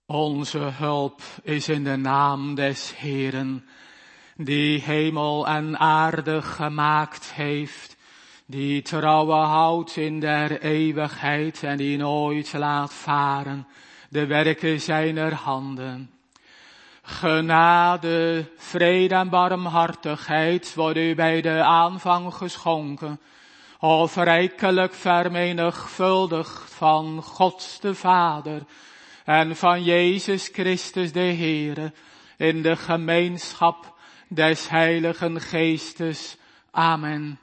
Onze hulp is in de naam des Heeren, die hemel en aarde gemaakt heeft, die trouwe houdt in der eeuwigheid en die nooit laat varen de werken zijner handen. Genade, vrede en barmhartigheid worden u bij de aanvang geschonken, of rijkelijk vermenigvuldigd van God de Vader en van Jezus Christus de Heere, in de gemeenschap des Heiligen Geestes. Amen.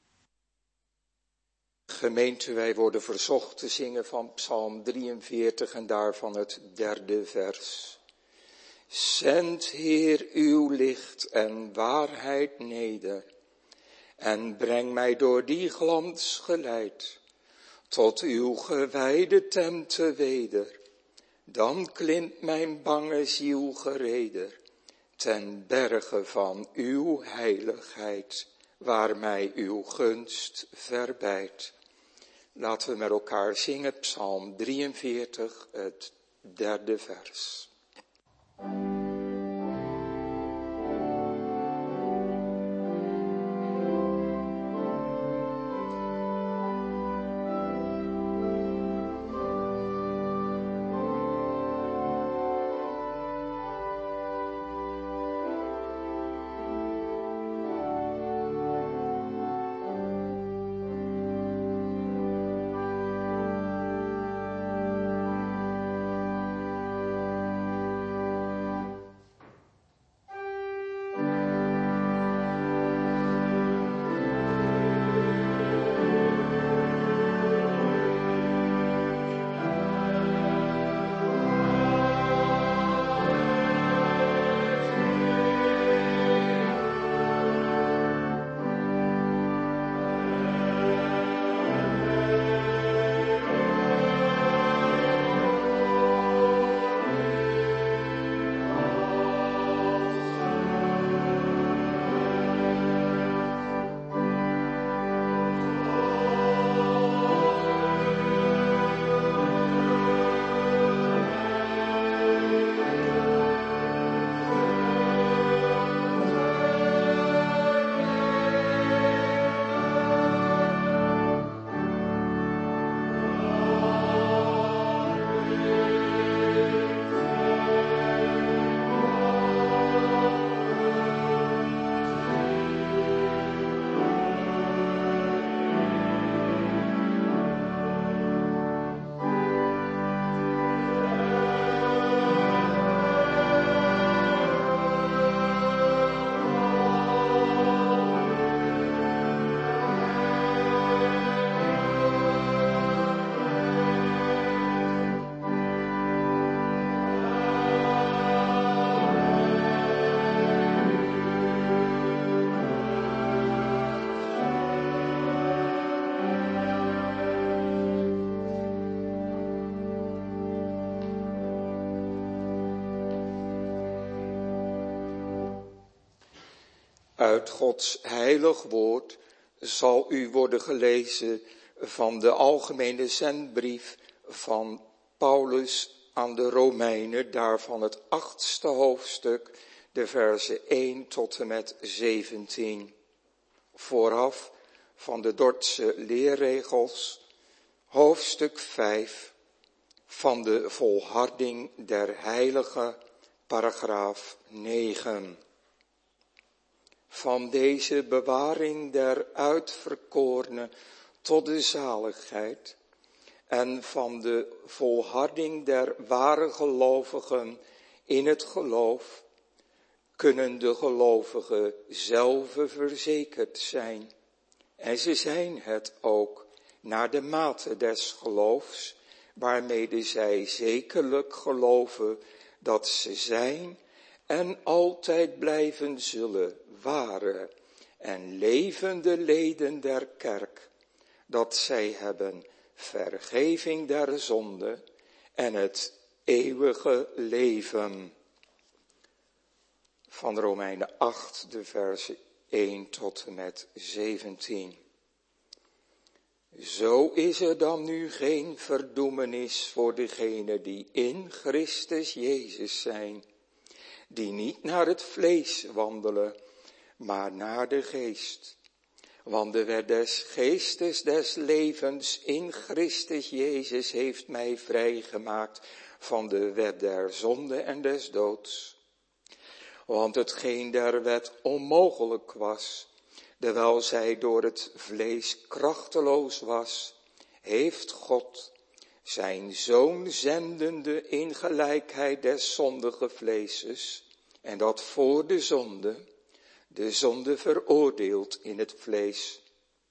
Gemeente, wij worden verzocht te zingen van Psalm 43 en daarvan het 3e vers. Zend, Heer, uw licht en waarheid neder, en breng mij door die glans geleid, tot uw gewijde tente weder. Dan klimt mijn bange ziel gereder, ten berge van uw heiligheid, waar mij uw gunst verbeidt. Laten we met elkaar zingen, Psalm 43, het 3e vers. Uit Gods heilig woord zal u worden gelezen van de algemene zendbrief van Paulus aan de Romeinen, daarvan het 8e hoofdstuk, de verzen 1 tot en met 17. Vooraf van de Dordtse leerregels, hoofdstuk 5, van de volharding der heilige, paragraaf 9. Van deze bewaring der uitverkorene tot de zaligheid en van de volharding der ware gelovigen in het geloof kunnen de gelovigen zelve verzekerd zijn. En ze zijn het ook naar de mate des geloofs, waarmede zij zekerlijk geloven dat ze zijn en altijd blijven zullen ware en levende leden der kerk, dat zij hebben vergeving der zonde en het eeuwige leven. Van Romeinen 8, de versen 1 tot en met 17. Zo is er dan nu geen verdoemenis voor degenen die in Christus Jezus zijn, die niet naar het vlees wandelen, maar naar de geest. Want de wet des geestes des levens in Christus Jezus heeft mij vrijgemaakt van de wet der zonde en des doods. Want hetgeen der wet onmogelijk was, terwijl zij door het vlees krachteloos was, heeft God zijn Zoon zendende in gelijkheid des zondige vleeses, en dat voor de zonde veroordeeld in het vlees,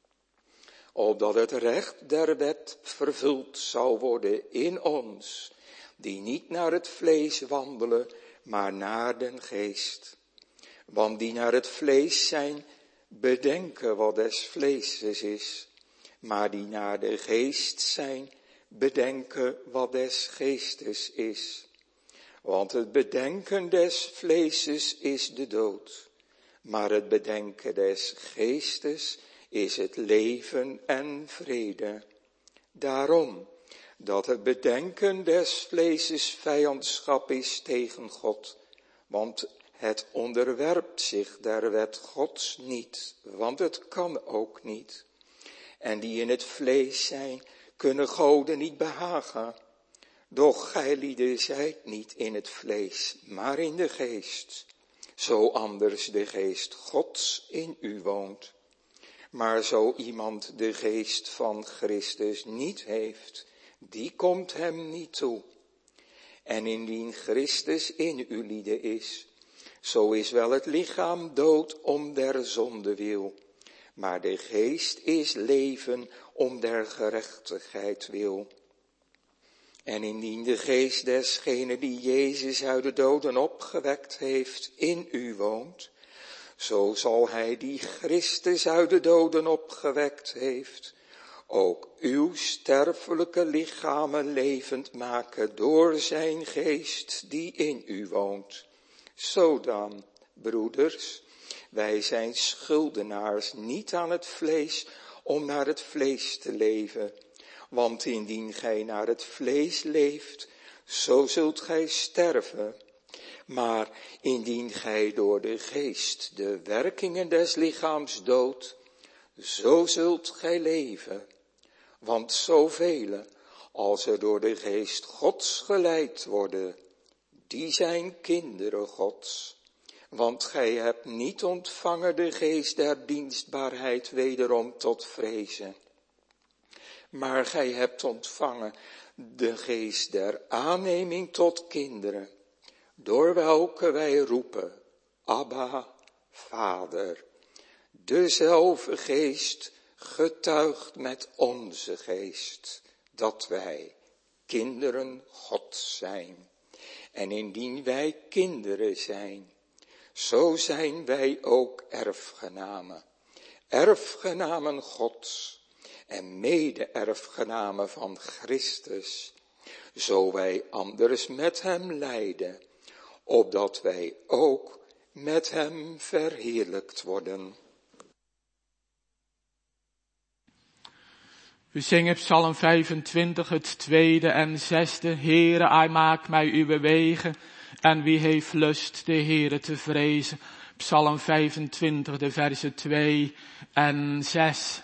opdat het recht der wet vervuld zou worden in ons, die niet naar het vlees wandelen, maar naar den geest. Want die naar het vlees zijn, bedenken wat des vleeses is, maar die naar de geest zijn, bedenken wat des geestes is. Want het bedenken des vleeses is de dood, maar het bedenken des geestes is het leven en vrede. Daarom dat het bedenken des vleeses vijandschap is tegen God, want het onderwerpt zich der wet Gods niet, want het kan ook niet. En die in het vlees zijn, kunnen Goden niet behagen. Doch gijlieden zijt niet in het vlees, maar in de geest. Zo anders de geest Gods in u woont. Maar zo iemand de geest van Christus niet heeft, die komt hem niet toe. En indien Christus in u lieden is, zo is wel het lichaam dood om der zonde wil, maar de geest is leven om der gerechtigheid wil. En indien de geest desgene die Jezus uit de doden opgewekt heeft in u woont, zo zal hij die Christus uit de doden opgewekt heeft, ook uw sterfelijke lichamen levend maken door zijn geest die in u woont. Zo dan, broeders, wij zijn schuldenaars niet aan het vlees om naar het vlees te leven. Want indien gij naar het vlees leeft, zo zult gij sterven. Maar indien gij door de geest de werkingen des lichaams doodt, zo zult gij leven. Want zoveel als er door de geest Gods geleid worden, die zijn kinderen Gods. Want gij hebt niet ontvangen de geest der dienstbaarheid wederom tot vrezen. Maar gij hebt ontvangen de geest der aanneming tot kinderen, door welke wij roepen, Abba, Vader. Dezelfde geest getuigt met onze geest, dat wij kinderen Gods zijn. En indien wij kinderen zijn, zo zijn wij ook erfgenamen. Erfgenamen Gods en mede-erfgenamen van Christus, zo wij anders met hem lijden, opdat wij ook met hem verheerlijkt worden. We zingen Psalm 25, het tweede en zesde. Heere, hij maakt mij uw wegen, en wie heeft lust de Heere te vrezen. Psalm 25, de versen 2 en 6.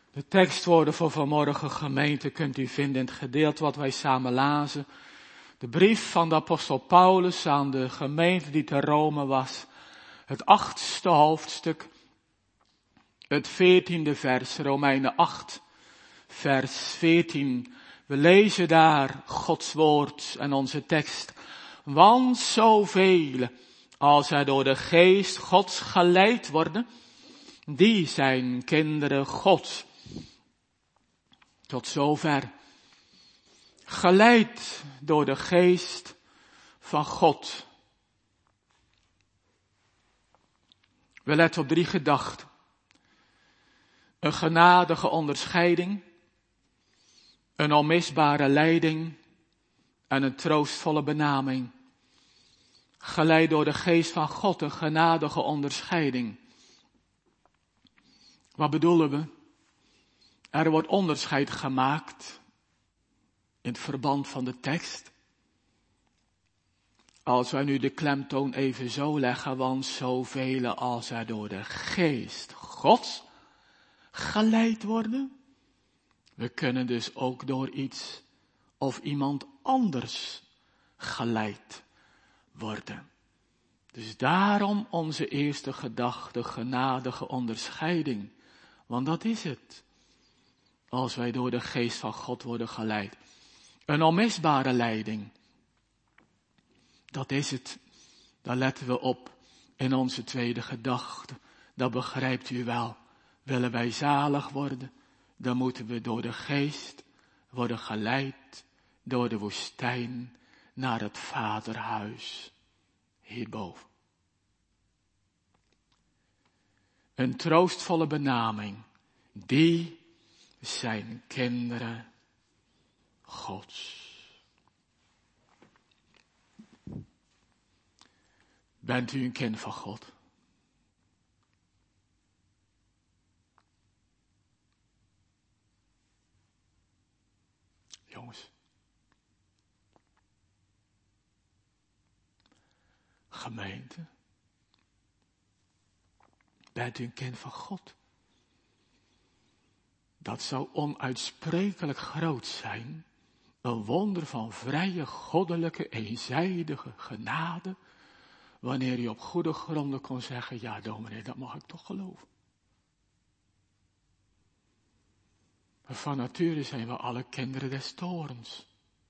De tekstwoorden voor vanmorgen, gemeente, kunt u vinden in het gedeelte wat wij samen lazen. De brief van de apostel Paulus aan de gemeente die te Rome was. Het 8e hoofdstuk, het 14e vers, Romeinen 8, vers 14. We lezen daar Gods woord en onze tekst. Want zoveel als er door de geest Gods geleid worden, die zijn kinderen Gods. Tot zover. Geleid door de geest van God. We letten op 3 gedachten. Een genadige onderscheiding, een onmisbare leiding en een troostvolle benaming. Geleid door de geest van God, een genadige onderscheiding. Wat bedoelen we? Er wordt onderscheid gemaakt in het verband van de tekst. Als wij nu de klemtoon even zo leggen, want zoveel als er door de geest Gods geleid worden. We kunnen dus ook door iets of iemand anders geleid worden. Dus daarom onze eerste gedachte, genadige onderscheiding. Want dat is het. Als wij door de geest van God worden geleid. Een onmisbare leiding. Dat is het. Daar letten we op in onze tweede gedachte. Dat begrijpt u wel. Willen wij zalig worden, dan moeten we door de geest worden geleid door de woestijn naar het vaderhuis hierboven. Een troostvolle benaming. Die zijn kinderen Gods. Bent u een kind van God? Jongens. Gemeente. Bent u een kind van God? Dat zou onuitsprekelijk groot zijn. Een wonder van vrije, goddelijke, eenzijdige genade. Wanneer u op goede gronden kon zeggen, ja dominee, dat mag ik toch geloven. Van nature zijn we alle kinderen des torens.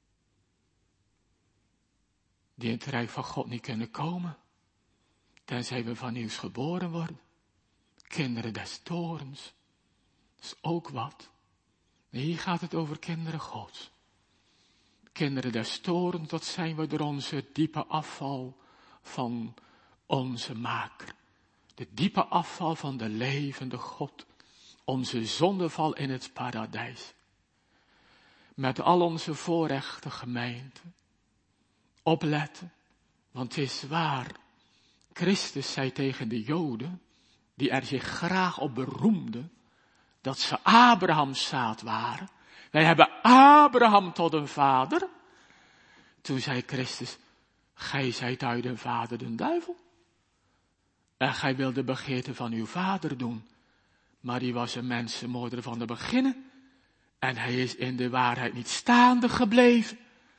Die in het rijk van God niet kunnen komen. Tenzij we van nieuws geboren worden. Kinderen des torens. Dat is ook wat. Hier gaat het over kinderen Gods. Kinderen des torens, dat zijn we door onze diepe afval van onze maker. De diepe afval van de levende God. Onze zondeval in het paradijs. Met al onze voorrechten, gemeente. Opletten, want het is waar. Christus zei tegen de Joden, die er zich graag op beroemden, dat ze Abrahams zaad waren. Wij hebben Abraham tot een vader. Toen zei Christus, gij zijt uit een vader de duivel. En gij wilt de begeerte van uw vader doen. Maar die was een mensenmoorder van de beginnen. En hij is in de waarheid niet staande gebleven.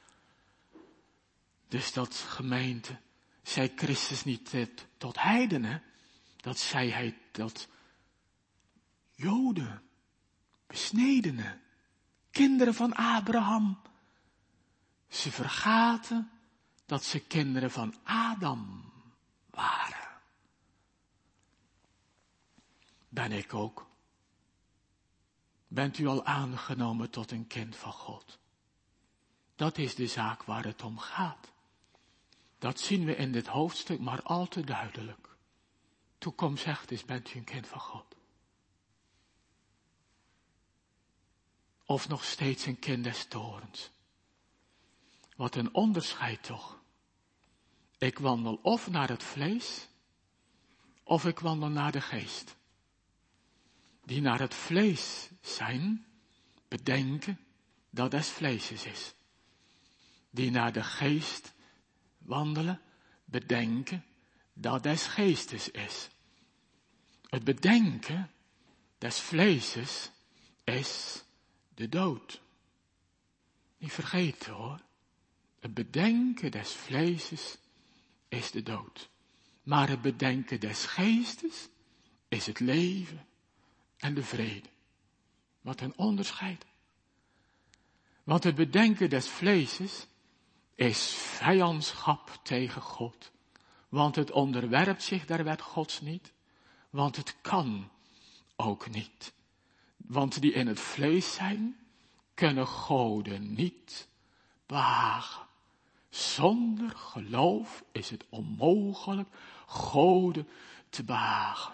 Dus dat gemeente, zei Christus niet tot heidenen. Dat zei hij tot Joden, besnedenen, kinderen van Abraham. Ze vergaten dat ze kinderen van Adam waren. Ben ik ook. Bent u al aangenomen tot een kind van God? Dat is de zaak waar het om gaat. Dat zien we in dit hoofdstuk maar al te duidelijk. Toen kom zegt is, bent u een kind van God? Of nog steeds een kind des torens? Wat een onderscheid toch. Ik wandel of naar het vlees, of ik wandel naar de geest. Die naar het vlees zijn, bedenken dat des vleeses is. Die naar de geest wandelen, bedenken dat des geestes is. Het bedenken des vleeses is de dood. Niet vergeten hoor. Het bedenken des vleeses is de dood. Maar het bedenken des geestes is het leven en de vrede. Wat een onderscheid. Want het bedenken des vleeses is vijandschap tegen God. Want het onderwerpt zich der wet Gods niet. Want het kan ook niet. Want die in het vlees zijn, kunnen goden niet behagen. Zonder geloof is het onmogelijk goden te behagen.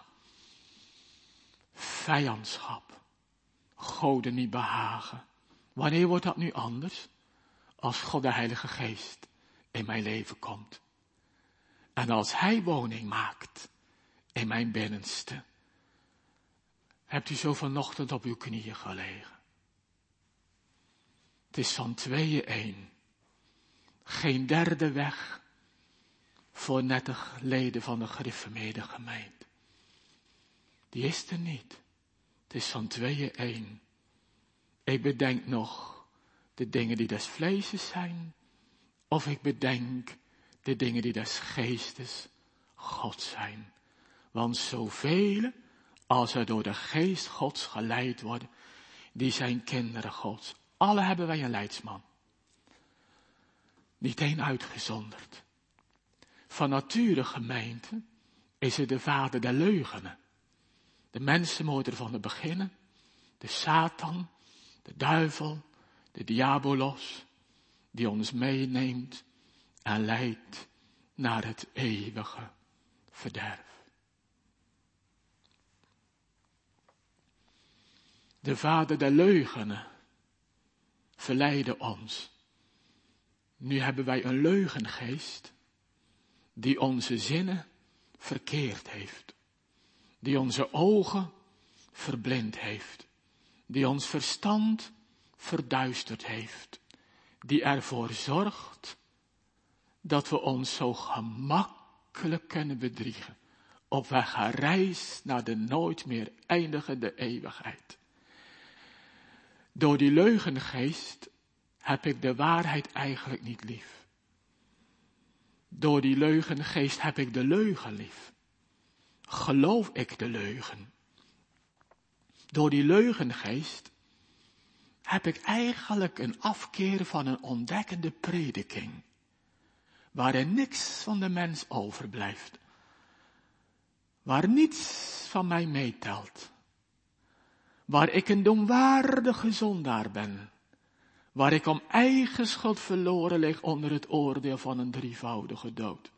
Vijandschap. Goden niet behagen. Wanneer wordt dat nu anders? Als God de Heilige Geest in mijn leven komt. En als Hij woning maakt in mijn binnenste. Hebt u zo vanochtend op uw knieën gelegen? Het is van 2-1. Geen derde weg voor nette leden van de gereformeerde gemeente. Die is er niet. Het is van 2-1. Ik bedenk nog de dingen die des vleeses zijn. Of ik bedenk de dingen die des geestes God zijn. Want zoveel als er door de geest Gods geleid worden, die zijn kinderen Gods. Alle hebben wij een leidsman. Niet één uitgezonderd. Van nature gemeente is er de vader der leugenen. De mensenmoorder van het beginnen. De Satan, de duivel, de diabolos. Die ons meeneemt en leidt naar het eeuwige verderf. De vader der leugenen verleidde ons. Nu hebben wij een leugengeest die onze zinnen verkeerd heeft. Die onze ogen verblind heeft. Die ons verstand verduisterd heeft. Die ervoor zorgt dat we ons zo gemakkelijk kunnen bedriegen. Op weg gaan reis naar de nooit meer eindigende eeuwigheid. Door die leugengeest heb ik de waarheid eigenlijk niet lief. Door die leugengeest heb ik de leugen lief. Geloof ik de leugen. Door die leugengeest heb ik eigenlijk een afkeer van een ontdekkende prediking. Waarin niks van de mens overblijft. Waar niets van mij meetelt. Waar ik een domwaardige zondaar ben. Waar ik om eigen schuld verloren lig onder het oordeel van een drievoudige dood.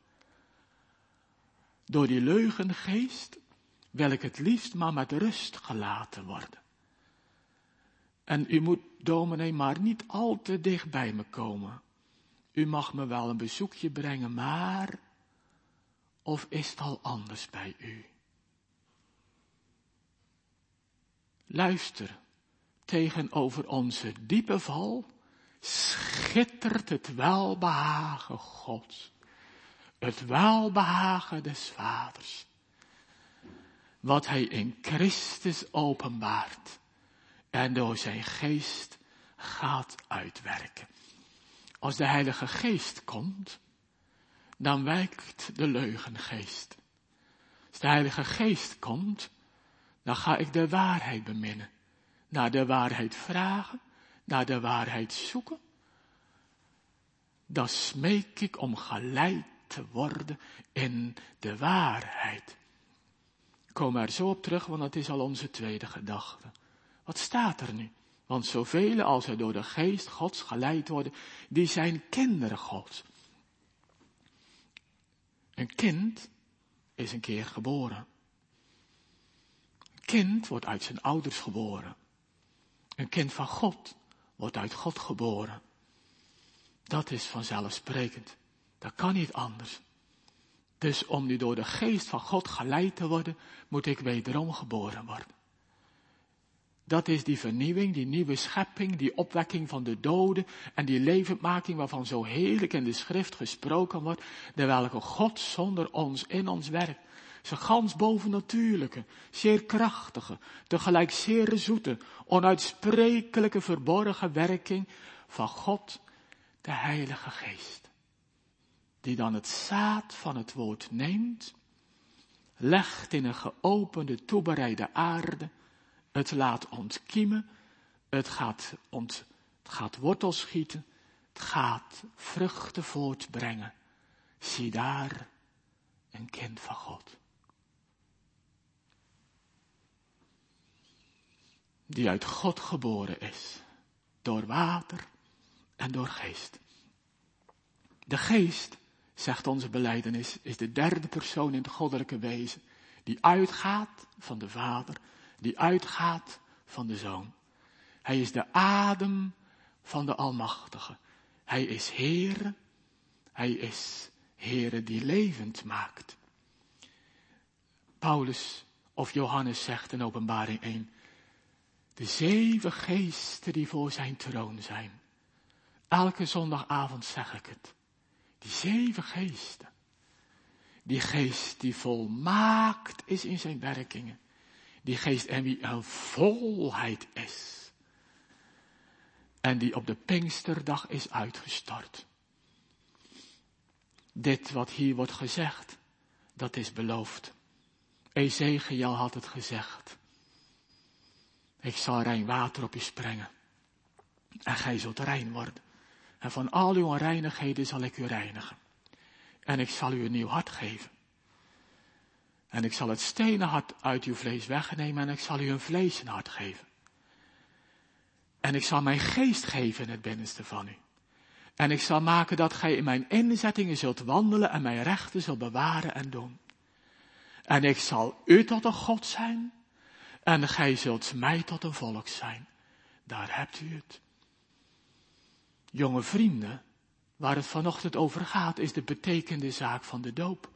Door die leugengeest wil ik het liefst maar met rust gelaten worden. En u moet, dominee, maar niet al te dicht bij me komen. U mag me wel een bezoekje brengen, maar... Of is het al anders bij u? Luister, tegenover onze diepe val schittert het welbehagen Gods. Het welbehagen des Vaders. Wat Hij in Christus openbaart en door zijn geest gaat uitwerken. Als de Heilige Geest komt, dan wijkt de leugengeest. Als de Heilige Geest komt, dan ga ik de waarheid beminnen. Naar de waarheid vragen, naar de waarheid zoeken. Dan smeek ik om geleid te worden in de waarheid. Ik kom er zo op terug, want dat is al onze tweede gedachte. Wat staat er nu? Want zoveel als er door de geest Gods geleid worden, die zijn kinderen Gods. Een kind is een keer geboren. Een kind wordt uit zijn ouders geboren. Een kind van God wordt uit God geboren. Dat is vanzelfsprekend. Dat kan niet anders. Dus om nu door de geest van God geleid te worden, moet ik wederom geboren worden. Dat is die vernieuwing, die nieuwe schepping, die opwekking van de doden en die levendmaking waarvan zo heerlijk in de schrift gesproken wordt, de welke God zonder ons in ons werkt. Zijn gans bovennatuurlijke, zeer krachtige, tegelijk zeer zoete, onuitsprekelijke verborgen werking van God, de Heilige Geest. Die dan het zaad van het woord neemt, legt in een geopende, toebereide aarde, het laat ontkiemen, het gaat wortels schieten, het gaat vruchten voortbrengen. Zie daar een kind van God. Die uit God geboren is, door water en door geest. De geest, zegt onze belijdenis, is de derde persoon in het goddelijke wezen, die uitgaat van de Vader, die uitgaat van de Zoon. Hij is de adem van de Almachtige. Hij is Heere, hij is Heere die levend maakt. Paulus of Johannes zegt in Openbaring 1, de 7 geesten die voor zijn troon zijn. Elke zondagavond zeg ik het. Die 7 geesten. Die geest die volmaakt is in zijn werkingen. Die geest en wie een volheid is. En die op de Pinksterdag is uitgestort. Dit wat hier wordt gezegd, dat is beloofd. Ezekiel had het gezegd. Ik zal rein water op je sprengen. En gij zult rein worden. En van al uw onreinigheden zal ik u reinigen. En ik zal u een nieuw hart geven. En ik zal het stenen hart uit uw vlees wegnemen en ik zal u een vlees hart geven. En ik zal mijn geest geven in het binnenste van u. En ik zal maken dat gij in mijn inzettingen zult wandelen en mijn rechten zult bewaren en doen. En ik zal u tot een God zijn en gij zult mij tot een volk zijn. Daar hebt u het. Jonge vrienden, waar het vanochtend over gaat, is de betekende zaak van de doop.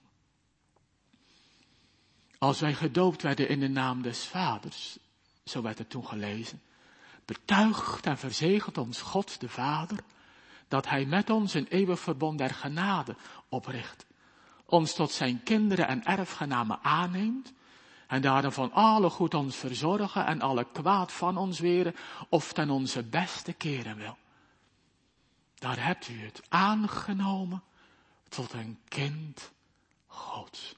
Als wij gedoopt werden in de naam des Vaders, zo werd het toen gelezen, betuigt en verzegelt ons God de Vader, dat hij met ons een eeuwig verbond der genade opricht, ons tot zijn kinderen en erfgenamen aanneemt, en daarom van alle goed ons verzorgen en alle kwaad van ons weren, of ten onze beste keren wil. Daar hebt u het, aangenomen tot een kind Gods.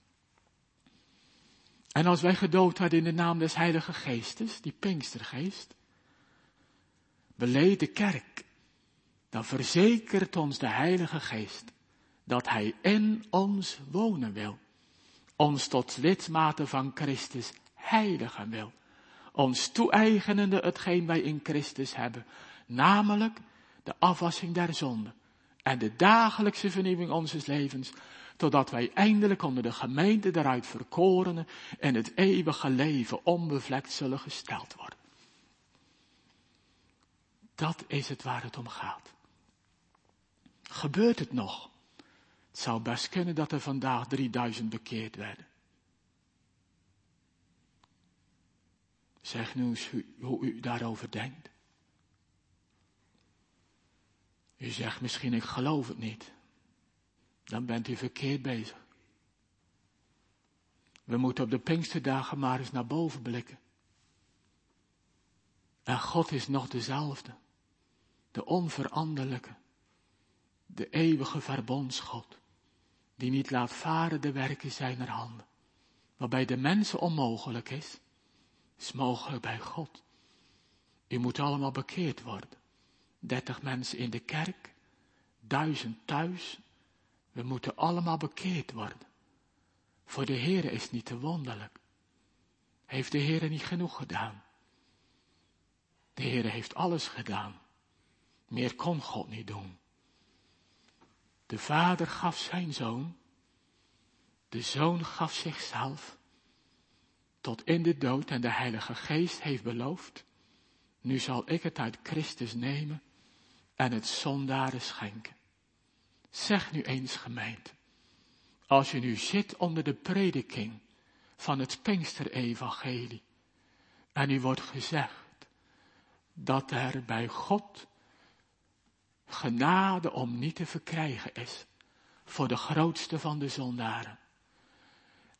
En als wij gedoopt werden in de naam des Heilige Geestes, die Pinkstergeest, beleed de kerk, dan verzekert ons de Heilige Geest dat hij in ons wonen wil, ons tot lidmaten van Christus heiligen wil, ons toe-eigenende hetgeen wij in Christus hebben, namelijk de afwassing der zonde en de dagelijkse vernieuwing onzes levens, totdat wij eindelijk onder de gemeente daaruit verkorenen en het eeuwige leven onbevlekt zullen gesteld worden. Dat is het waar het om gaat. Gebeurt het nog? Het zou best kunnen dat er vandaag 3000 bekeerd werden. Zeg nu eens hoe u daarover denkt. U zegt misschien, ik geloof het niet. Dan bent u verkeerd bezig. We moeten op de Pinksterdagen maar eens naar boven blikken. En God is nog dezelfde. De onveranderlijke. De eeuwige verbondsgod. Die niet laat varen de werken zijner handen. Wat bij de mensen onmogelijk is mogelijk bij God. U moet allemaal bekeerd worden. 30 mensen in de kerk. 1000 thuis. We moeten allemaal bekeerd worden. Voor de Heere is het niet te wonderlijk. Heeft de Heere niet genoeg gedaan? De Heere heeft alles gedaan. Meer kon God niet doen. De Vader gaf zijn Zoon. De Zoon gaf zichzelf. Tot in de dood en de Heilige Geest heeft beloofd. Nu zal ik het uit Christus nemen en het zondaren schenken. Zeg nu eens, gemeente, als je nu zit onder de prediking van het Pinksterevangelie en u wordt gezegd dat er bij God genade om niet te verkrijgen is voor de grootste van de zondaren.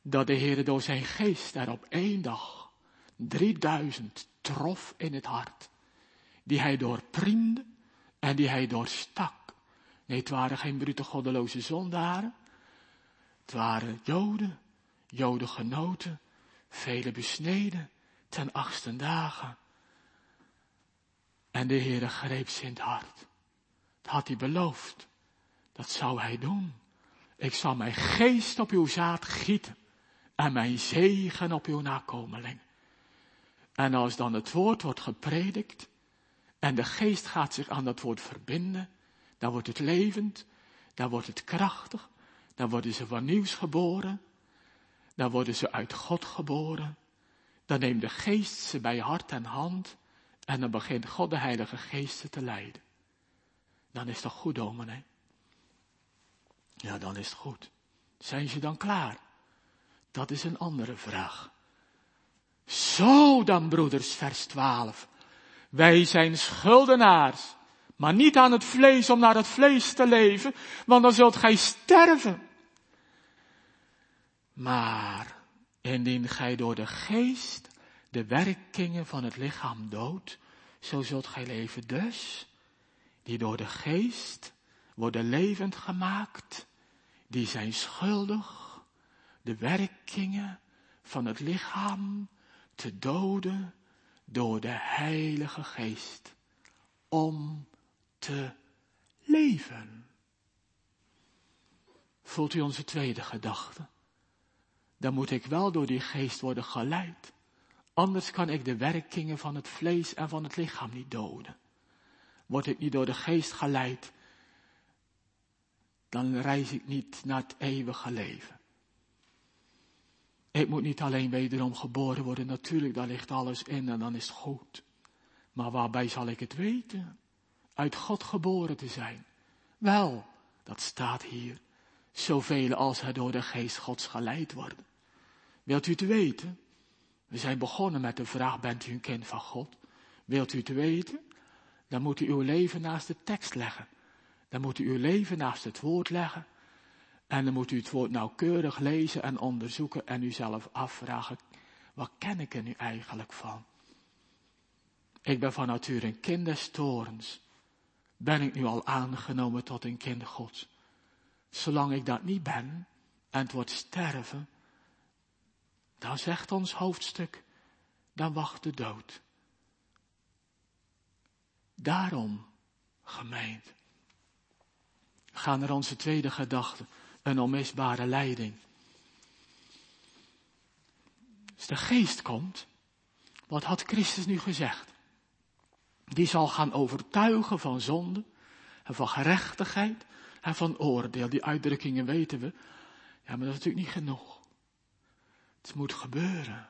dat de Heer door zijn geest er op 1 dag 3000 trof in het hart. Die hij doorpriemde en die hij doorstak. Nee, het waren geen brute goddeloze zondaren. Het waren Joden, Jodengenoten, vele besneden ten 8e dagen. En de Heere greep ze in het hart. Dat had hij beloofd. Dat zou hij doen. Ik zal mijn geest op uw zaad gieten en mijn zegen op uw nakomeling. En als dan het woord wordt gepredikt en de geest gaat zich aan dat woord verbinden, dan wordt het levend, dan wordt het krachtig, dan worden ze van nieuws geboren, dan worden ze uit God geboren. Dan neemt de geest ze bij hart en hand en dan begint God de Heilige Geest ze te leiden. Dan is het toch goed, dominee? Ja, dan is het goed. Zijn ze dan klaar? Dat is een andere vraag. Zo dan, broeders, vers 12. Wij zijn schuldenaars, maar niet aan het vlees om naar het vlees te leven, want dan zult gij sterven. Maar indien gij door de geest de werkingen van het lichaam doodt, zo zult gij leven. Dus, die door de geest worden levend gemaakt, die zijn schuldig de werkingen van het lichaam te doden door de Heilige Geest, om te leven. Voelt u onze tweede gedachte? Dan moet ik wel door die geest worden geleid. Anders kan ik de werkingen van het vlees en van het lichaam niet doden. Word ik niet door de geest geleid, dan reis ik niet naar het eeuwige leven. Ik moet niet alleen wederom geboren worden, natuurlijk, daar ligt alles in en dan is het goed. Maar waarbij zal ik het weten? Uit God geboren te zijn. Wel, dat staat hier. Zoveel als er door de geest Gods geleid worden. Wilt u het weten? We zijn begonnen met de vraag, bent u een kind van God? Wilt u het weten? Dan moet u uw leven naast de tekst leggen. Dan moet u uw leven naast het woord leggen. En dan moet u het woord nauwkeurig lezen en onderzoeken en uzelf afvragen, wat ken ik er nu eigenlijk van? Ik ben van nature een kind des torens. Ben ik nu al aangenomen tot een kind Gods? Zolang ik dat niet ben en het wordt sterven, dan zegt ons hoofdstuk, dan wacht de dood. Daarom, gemeente, gaan naar onze tweede gedachte, een onmisbare leiding. Als de geest komt, wat had Christus nu gezegd? Die zal gaan overtuigen van zonde en van gerechtigheid en van oordeel. Die uitdrukkingen weten we. Ja, maar dat is natuurlijk niet genoeg. Het moet gebeuren.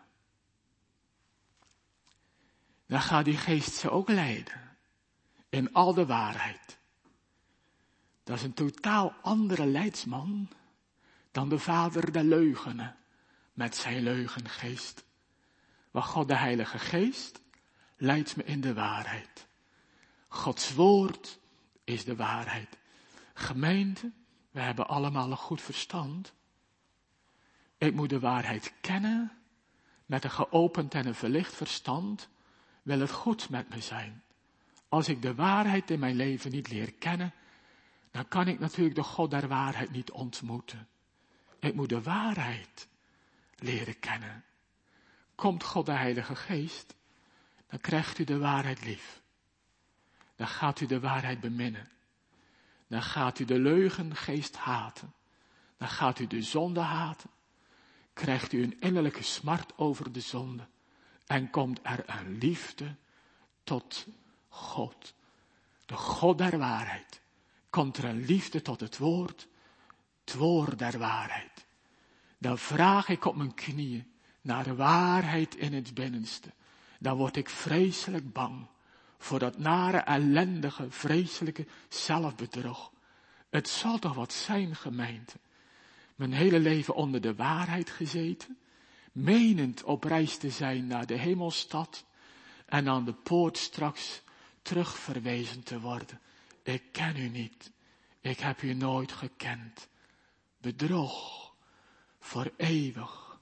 Dan gaat die geest ze ook leiden. In al de waarheid. Dat is een totaal andere leidsman dan de vader der leugenen met zijn leugengeest. Maar God de Heilige Geest leidt me in de waarheid. Gods woord is de waarheid. Gemeente, we hebben allemaal een goed verstand. Ik moet de waarheid kennen. Met een geopend en een verlicht verstand wil het goed met me zijn. Als ik de waarheid in mijn leven niet leer kennen, dan kan ik natuurlijk de God der waarheid niet ontmoeten. Ik moet de waarheid leren kennen. Komt God de Heilige Geest, dan krijgt u de waarheid lief. Dan gaat u de waarheid beminnen. Dan gaat u de leugengeest haten. Dan gaat u de zonde haten. Krijgt u een innerlijke smart over de zonde. En komt er een liefde tot God. De God der waarheid. Komt er een liefde tot het woord der waarheid. Dan vraag ik op mijn knieën naar de waarheid in het binnenste. Dan word ik vreselijk bang voor dat nare, ellendige, vreselijke zelfbedrog. Het zal toch wat zijn, gemeente. Mijn hele leven onder de waarheid gezeten, menend op reis te zijn naar de hemelstad en aan de poort straks terugverwezen te worden. Ik ken u niet. Ik heb u nooit gekend. Bedrog. Voor eeuwig.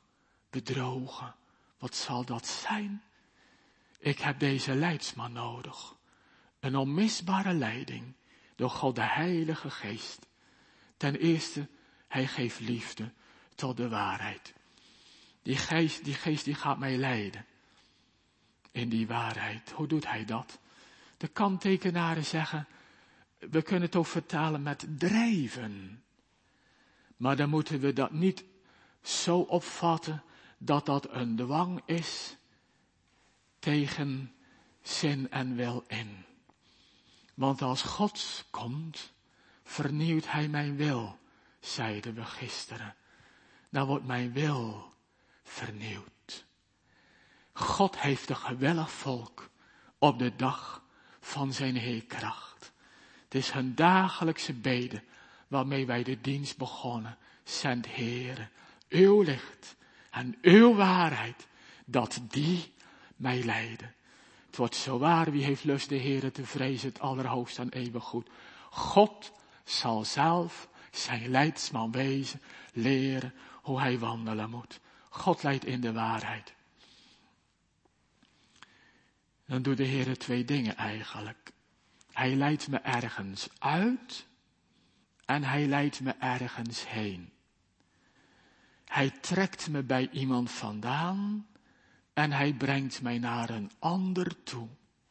bedrogen. Wat zal dat zijn? Ik heb deze leidsman nodig. Een onmisbare leiding door God de Heilige Geest. Ten eerste, hij geeft liefde tot de waarheid. Die geest die gaat mij leiden. In die waarheid. Hoe doet hij dat? De kanttekenaren zeggen, we kunnen het ook vertalen met drijven. Maar dan moeten we dat niet zo opvatten dat dat een dwang is tegen zin en wil in. Want als God komt, vernieuwt hij mijn wil, zeiden we gisteren. Dan wordt mijn wil vernieuwd. God heeft een geweldig volk op de dag van zijn heerkracht. Het is hun dagelijkse bede waarmee wij de dienst begonnen. Zend Heere, uw licht en uw waarheid, dat die mij leiden. Het wordt zo waar, wie heeft lust de Heere te vrezen, het allerhoogst en eeuwig goed. God zal zelf zijn leidsman wezen, leren hoe hij wandelen moet. God leidt in de waarheid. Dan doet de Heere twee dingen eigenlijk. Hij leidt me ergens uit en hij leidt me ergens heen. Hij trekt me bij iemand vandaan en hij brengt mij naar een ander toe.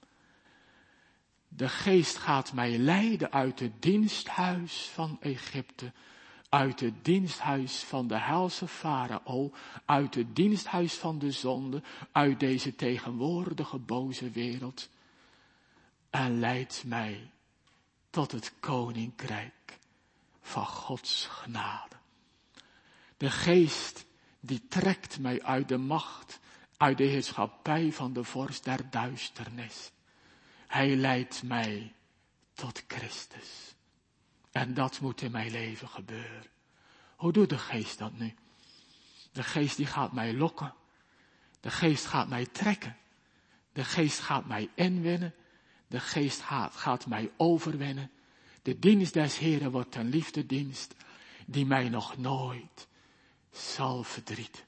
De geest gaat mij leiden uit het diensthuis van Egypte, uit het diensthuis van de helse farao, uit het diensthuis van de zonde, uit deze tegenwoordige boze wereld. En leidt mij tot het koninkrijk van Gods genade. De geest die trekt mij uit de macht, uit de heerschappij van de vorst der duisternis. Hij leidt mij tot Christus. En dat moet in mijn leven gebeuren. Hoe doet de geest dat nu? De geest die gaat mij lokken. De geest gaat mij trekken. De geest gaat mij inwinnen. De geest gaat mij overwinnen. De dienst des Heren wordt een liefdedienst die mij nog nooit zal verdrieten.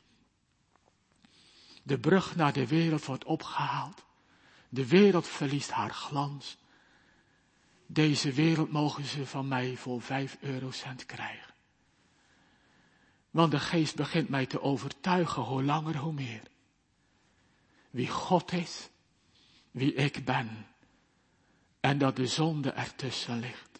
De brug naar de wereld wordt opgehaald. De wereld verliest haar glans. Deze wereld mogen ze van mij voor 5 eurocent krijgen. Want de geest begint mij te overtuigen, hoe langer hoe meer. Wie God is, wie ik ben. En dat de zonde ertussen ligt.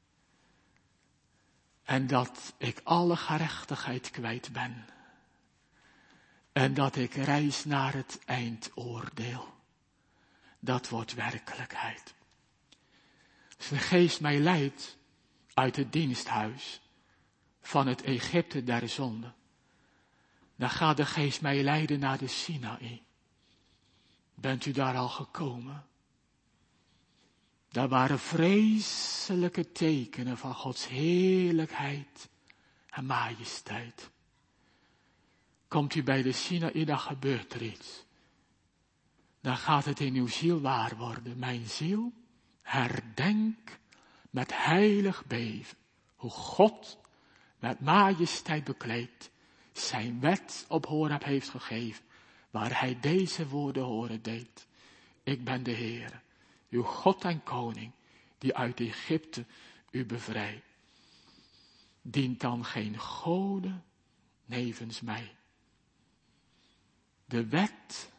En dat ik alle gerechtigheid kwijt ben. En dat ik reis naar het eindoordeel. Dat wordt werkelijkheid. Als de geest mij leidt uit het diensthuis van het Egypte der zonde, dan gaat de geest mij leiden naar de Sinaï. Bent u daar al gekomen? Daar waren vreselijke tekenen van Gods heerlijkheid en majesteit. Komt u bij de Sinaï, dan gebeurt er iets. Dan gaat het in uw ziel waar worden. Mijn ziel, herdenk met heilig beven hoe God met majesteit bekleed zijn wet op Horeb heeft gegeven, waar hij deze woorden horen deed. Ik ben de Heer, uw God en koning, die uit Egypte u bevrijdt. Dient dan geen goden nevens mij. De wet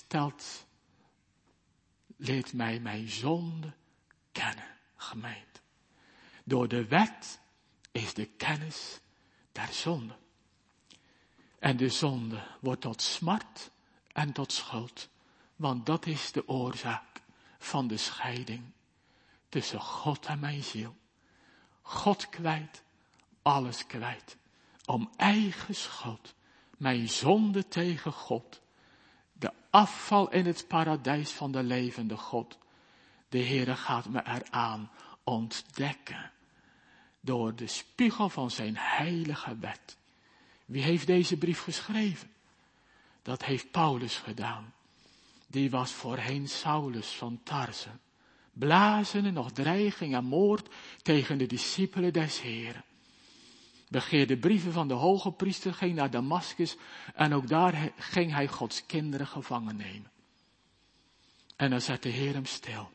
leert mij mijn zonde kennen, gemeente. Door de wet is de kennis der zonde. En de zonde wordt tot smart en tot schuld. Want dat is de oorzaak van de scheiding tussen God en mijn ziel. God kwijt, alles kwijt. Om eigen schuld, mijn zonde tegen God. De afval in het paradijs van de levende God. De Heere gaat me eraan ontdekken. Door de spiegel van zijn heilige wet. Wie heeft deze brief geschreven? Dat heeft Paulus gedaan. Die was voorheen Saulus van Tarse. Blazen en nog dreiging en moord tegen de discipelen des Heren. begeerde brieven van de hoge priester, ging naar Damaskus en ook daar ging hij Gods kinderen gevangen nemen. En dan zet de Heer hem stil.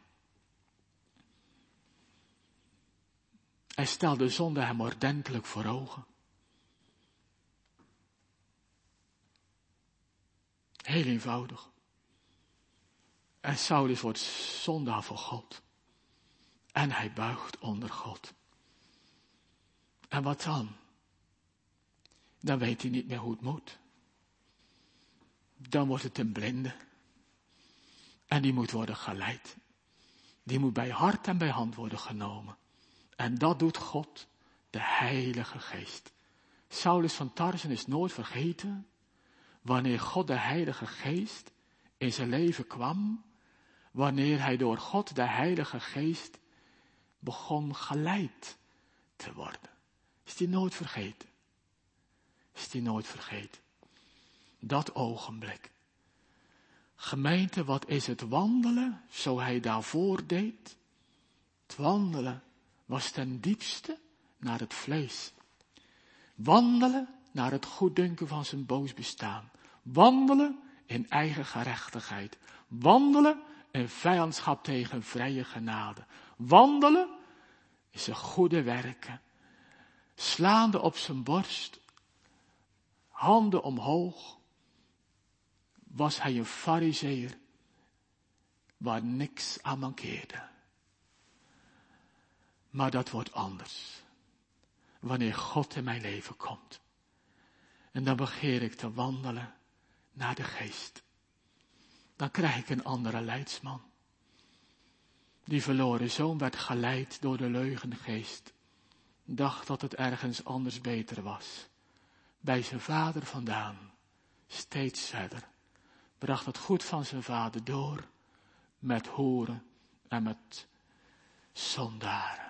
Hij stelde de zonde hem ordentelijk voor ogen. Heel eenvoudig. En Saulus wordt zondaar voor God. En hij buigt onder God. En wat dan? Dan weet hij niet meer hoe het moet. Dan wordt het een blinde. En die moet worden geleid. Die moet bij hart en bij hand worden genomen. En dat doet God, de Heilige Geest. Saulus van Tarsen is nooit vergeten wanneer God, de Heilige Geest, in zijn leven kwam. Wanneer hij door God, de Heilige Geest, begon geleid te worden. Is die nooit vergeten? Is die nooit vergeten? Dat ogenblik. Gemeente, wat is het wandelen, zo hij daarvoor deed? Het wandelen was ten diepste naar het vlees. Wandelen naar het goeddunken van zijn boos bestaan. Wandelen in eigen gerechtigheid. Wandelen in vijandschap tegen vrije genade. Wandelen in zijn goede werken. Slaande op zijn borst. Handen omhoog. Was hij een farizeeër waar niks aan mankeerde. Maar dat wordt anders. Wanneer God in mijn leven komt. En dan begeer ik te wandelen naar de geest. Dan krijg ik een andere leidsman. Die verloren zoon werd geleid door de leugengeest. Dacht dat het ergens anders beter was. Bij zijn vader vandaan. Steeds verder. Bracht het goed van zijn vader door. Met horen en met zondaren.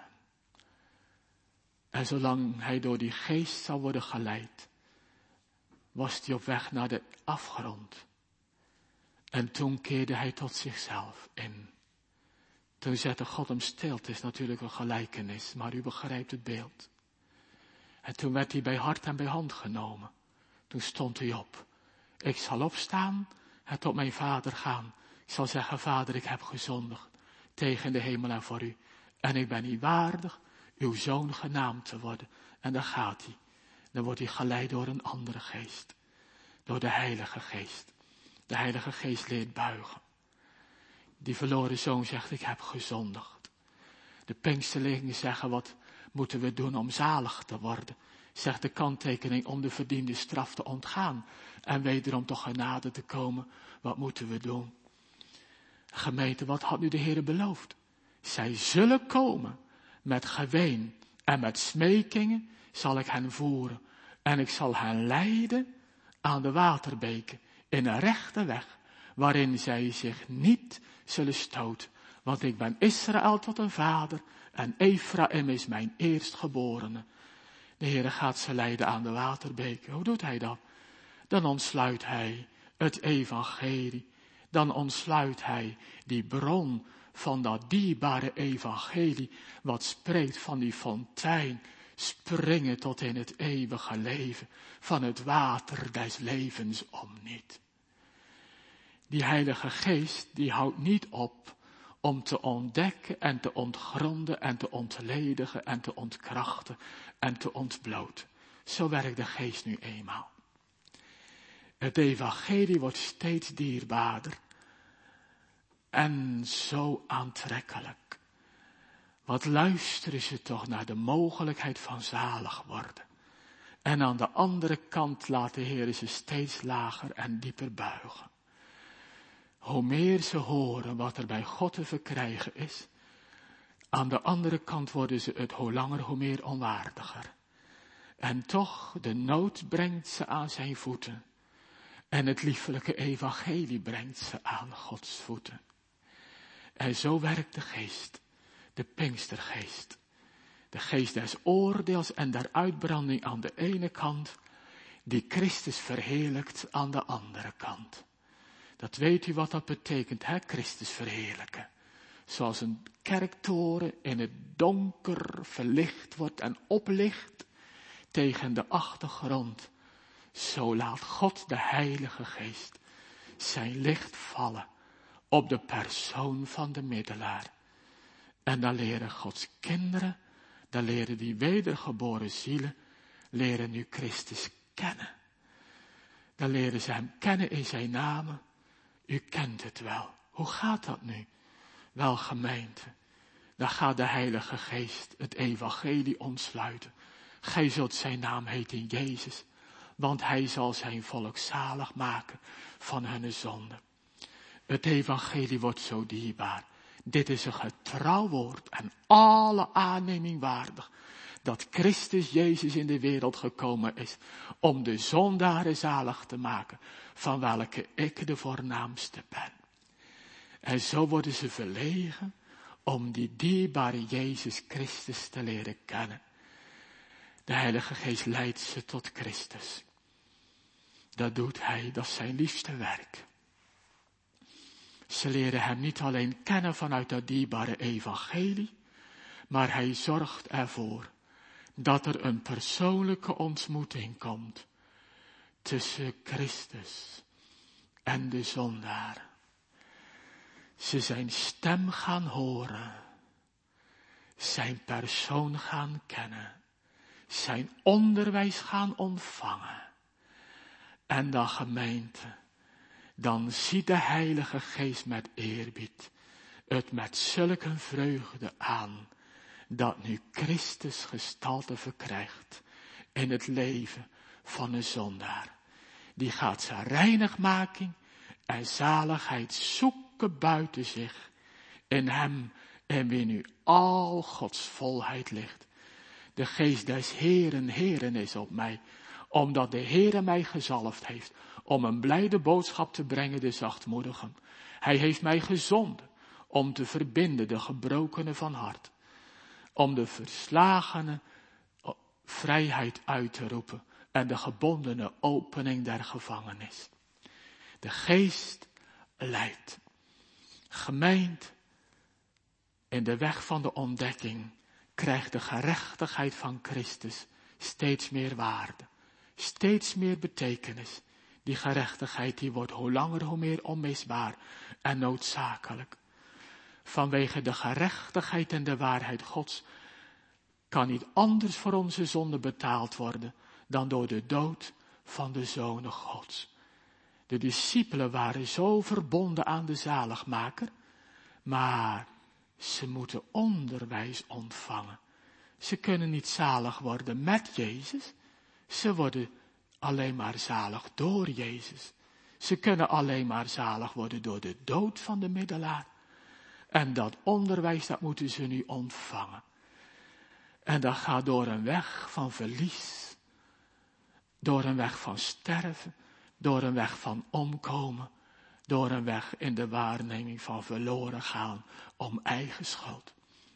En zolang hij door die geest zou worden geleid, was hij op weg naar de afgrond. En toen keerde hij tot zichzelf in. Toen zette God hem stil. Het is natuurlijk een gelijkenis, maar u begrijpt het beeld. En toen werd hij bij hart en bij hand genomen. Toen stond hij op. Ik zal opstaan en tot mijn vader gaan. Ik zal zeggen, vader, ik heb gezondigd tegen de hemel en voor u. En ik ben niet waardig uw zoon genaamd te worden. En dan gaat hij. Dan wordt hij geleid door een andere geest. Door de Heilige Geest. De Heilige Geest leert buigen. Die verloren zoon zegt, ik heb gezondigd. De Pinksterlingen zeggen, wat moeten we doen om zalig te worden? Zegt de kanttekening, om de verdiende straf te ontgaan. En wederom tot genade te komen. Wat moeten we doen? Gemeente, wat had nu de Heer beloofd? Zij zullen komen. Met geween en met smekingen zal ik hen voeren. En ik zal hen leiden aan de waterbeken. In een rechte weg. Waarin zij zich niet zullen stoten. Want ik ben Israël tot een vader. En Ephraim is mijn eerstgeborene. De Heer gaat ze leiden aan de waterbeken. Hoe doet hij dat? Dan ontsluit hij het evangelie. Dan ontsluit hij die bron van dat dierbare evangelie. Wat spreekt van die fontein. Springen tot in het eeuwige leven. Van het water des levens om niet. Die Heilige Geest die houdt niet op om te ontdekken en te ontgronden en te ontledigen en te ontkrachten en te ontbloten. Zo werkt de Geest nu eenmaal. Het evangelie wordt steeds dierbaarder en zo aantrekkelijk. Wat luisteren ze toch naar de mogelijkheid van zalig worden. En aan de andere kant laat de Heer ze steeds lager en dieper buigen. Hoe meer ze horen wat er bij God te verkrijgen is, aan de andere kant worden ze het hoe langer hoe meer onwaardiger. En toch, de nood brengt ze aan zijn voeten. En het liefelijke evangelie brengt ze aan Gods voeten. En zo werkt de geest, de Pinkstergeest. De geest des oordeels en der uitbranding aan de ene kant, die Christus verheerlijkt aan de andere kant. Dat weet u wat dat betekent, hè? Christus verheerlijken. Zoals een kerktoren in het donker verlicht wordt en oplicht, tegen de achtergrond. Zo laat God de Heilige Geest zijn licht vallen op de persoon van de middelaar. En dan leren Gods kinderen, dan leren die wedergeboren zielen, leren nu Christus kennen. Dan leren ze hem kennen in zijn namen. U kent het wel. Hoe gaat dat nu? Wel, gemeente, dan gaat de Heilige Geest het evangelie ontsluiten. Gij zult zijn naam heten Jezus, want hij zal zijn volk zalig maken van hun zonde. Het evangelie wordt zo dierbaar. Dit is een getrouw woord en alle aanneming waardig, dat Christus Jezus in de wereld gekomen is om de zondaren zalig te maken, van welke ik de voornaamste ben. En zo worden ze verlegen om die dierbare Jezus Christus te leren kennen. De Heilige Geest leidt ze tot Christus. Dat doet hij, dat is zijn liefste werk. Ze leren hem niet alleen kennen vanuit dat dierbare evangelie, maar hij zorgt ervoor dat er een persoonlijke ontmoeting komt tussen Christus en de zondaar. Ze zijn stem gaan horen, zijn persoon gaan kennen, zijn onderwijs gaan ontvangen. En dan, gemeente, dan ziet de Heilige Geest met eerbied het met zulke vreugde aan, dat nu Christus gestalte verkrijgt in het leven van een zondaar. Die gaat zijn reinigmaking en zaligheid zoeken buiten zich, in hem en wie nu al Gods volheid ligt. De geest des Heeren is op mij, omdat de Heere mij gezalfd heeft om een blijde boodschap te brengen de zachtmoedigen. Hij heeft mij gezonden om te verbinden de gebrokenen van hart, om de verslagenen vrijheid uit te roepen en de gebondene opening der gevangenis. De geest leidt. Gemeente, in de weg van de ontdekking krijgt de gerechtigheid van Christus steeds meer waarde, steeds meer betekenis. Die gerechtigheid die wordt hoe langer hoe meer onmisbaar en noodzakelijk. Vanwege de gerechtigheid en de waarheid Gods kan niet anders voor onze zonde betaald worden dan door de dood van de Zoon Gods. De discipelen waren zo verbonden aan de zaligmaker, maar ze moeten onderwijs ontvangen. Ze kunnen niet zalig worden met Jezus, ze worden alleen maar zalig door Jezus. Ze kunnen alleen maar zalig worden door de dood van de middelaar. En dat onderwijs, dat moeten ze nu ontvangen. En dat gaat door een weg van verlies, door een weg van sterven, door een weg van omkomen, door een weg in de waarneming van verloren gaan om eigen schuld.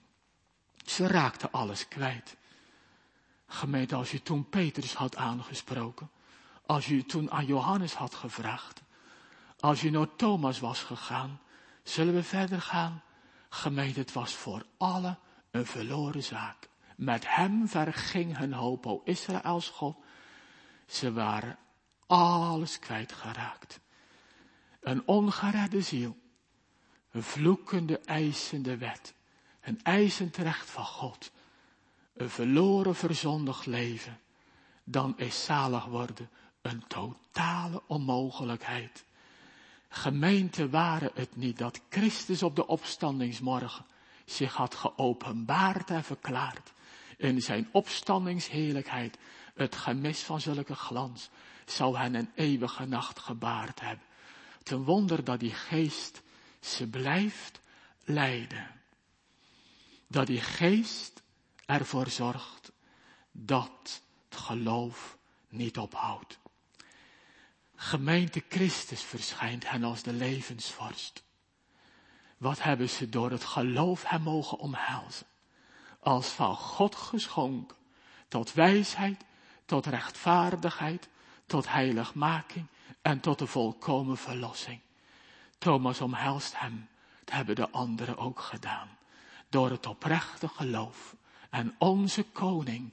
Ze raakten alles kwijt. Gemeente, als je toen Petrus had aangesproken, als je toen aan Johannes had gevraagd, als je naar Thomas was gegaan, zullen we verder gaan? Gemeente, het was voor allen een verloren zaak. Met hem verging hun hoop, o Israëls God. Ze waren alles kwijtgeraakt. Een ongeredde ziel, een vloekende, eisende wet, een eisend recht van God, een verloren, verzondigd leven, dan is zalig worden een totale onmogelijkheid. Gemeente, waren het niet dat Christus op de opstandingsmorgen zich had geopenbaard en verklaard in zijn opstandingsheerlijkheid, het gemis van zulke glans zou hen een eeuwige nacht gebaard hebben. Ten wonder dat die geest ze blijft leiden. Dat die geest ervoor zorgt dat het geloof niet ophoudt. Gemeente, Christus verschijnt hen als de levensvorst. Wat hebben ze door het geloof hem mogen omhelzen? Als van God geschonken, tot wijsheid, tot rechtvaardigheid, tot heiligmaking en tot de volkomen verlossing. Thomas omhelst hem, dat hebben de anderen ook gedaan. Door het oprechte geloof. En onze koning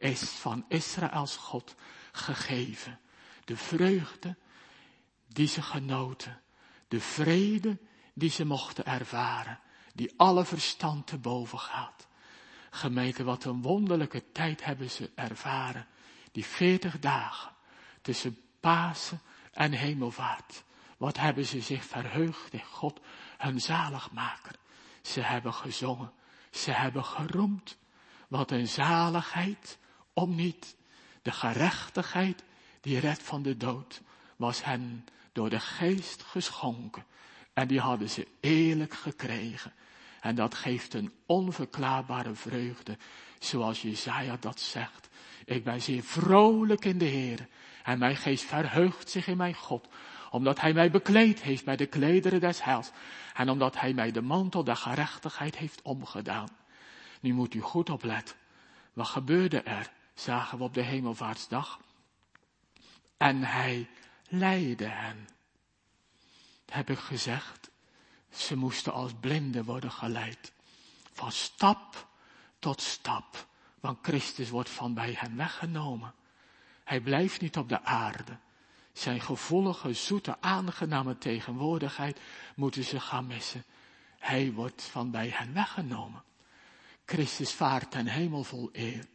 is van Israëls God gegeven. De vreugde die ze genoten. De vrede die ze mochten ervaren. Die alle verstand te boven gaat. Gemeente, wat een wonderlijke tijd hebben ze ervaren. Die 40 dagen tussen Pasen en Hemelvaart. Wat hebben ze zich verheugd in God, hun zaligmaker. Ze hebben gezongen, ze hebben geroemd. Wat een zaligheid, om niet. De gerechtigheid die redt van de dood, was hen door de geest geschonken. En die hadden ze eerlijk gekregen. En dat geeft een onverklaarbare vreugde, zoals Jesaja dat zegt. Ik ben zeer vrolijk in de Heer. En mijn geest verheugt zich in mijn God. Omdat hij mij bekleed heeft met de klederen des heils. En omdat hij mij de mantel der gerechtigheid heeft omgedaan. Nu moet u goed opletten. Wat gebeurde er? Zagen we op de hemelvaartsdag. En hij leidde hen. Heb ik gezegd. Ze moesten als blinden worden geleid. Van stap tot stap. Want Christus wordt van bij hen weggenomen. Hij blijft niet op de aarde. Zijn gevoelige, zoete, aangename tegenwoordigheid moeten ze gaan missen. Hij wordt van bij hen weggenomen. Christus vaart ten hemel vol eer.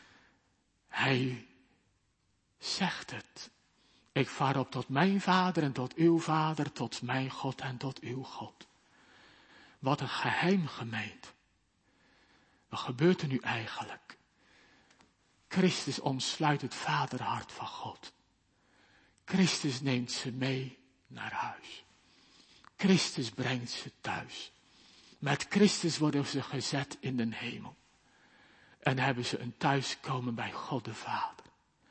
Hij zegt het. Ik vaar op tot mijn Vader en tot uw Vader, tot mijn God en tot uw God. Wat een geheim, gemeente. Wat gebeurt er nu eigenlijk? Christus omsluit het vaderhart van God. Christus neemt ze mee naar huis. Christus brengt ze thuis. Met Christus worden ze gezet in de hemel. En hebben ze een thuiskomen bij God de Vader.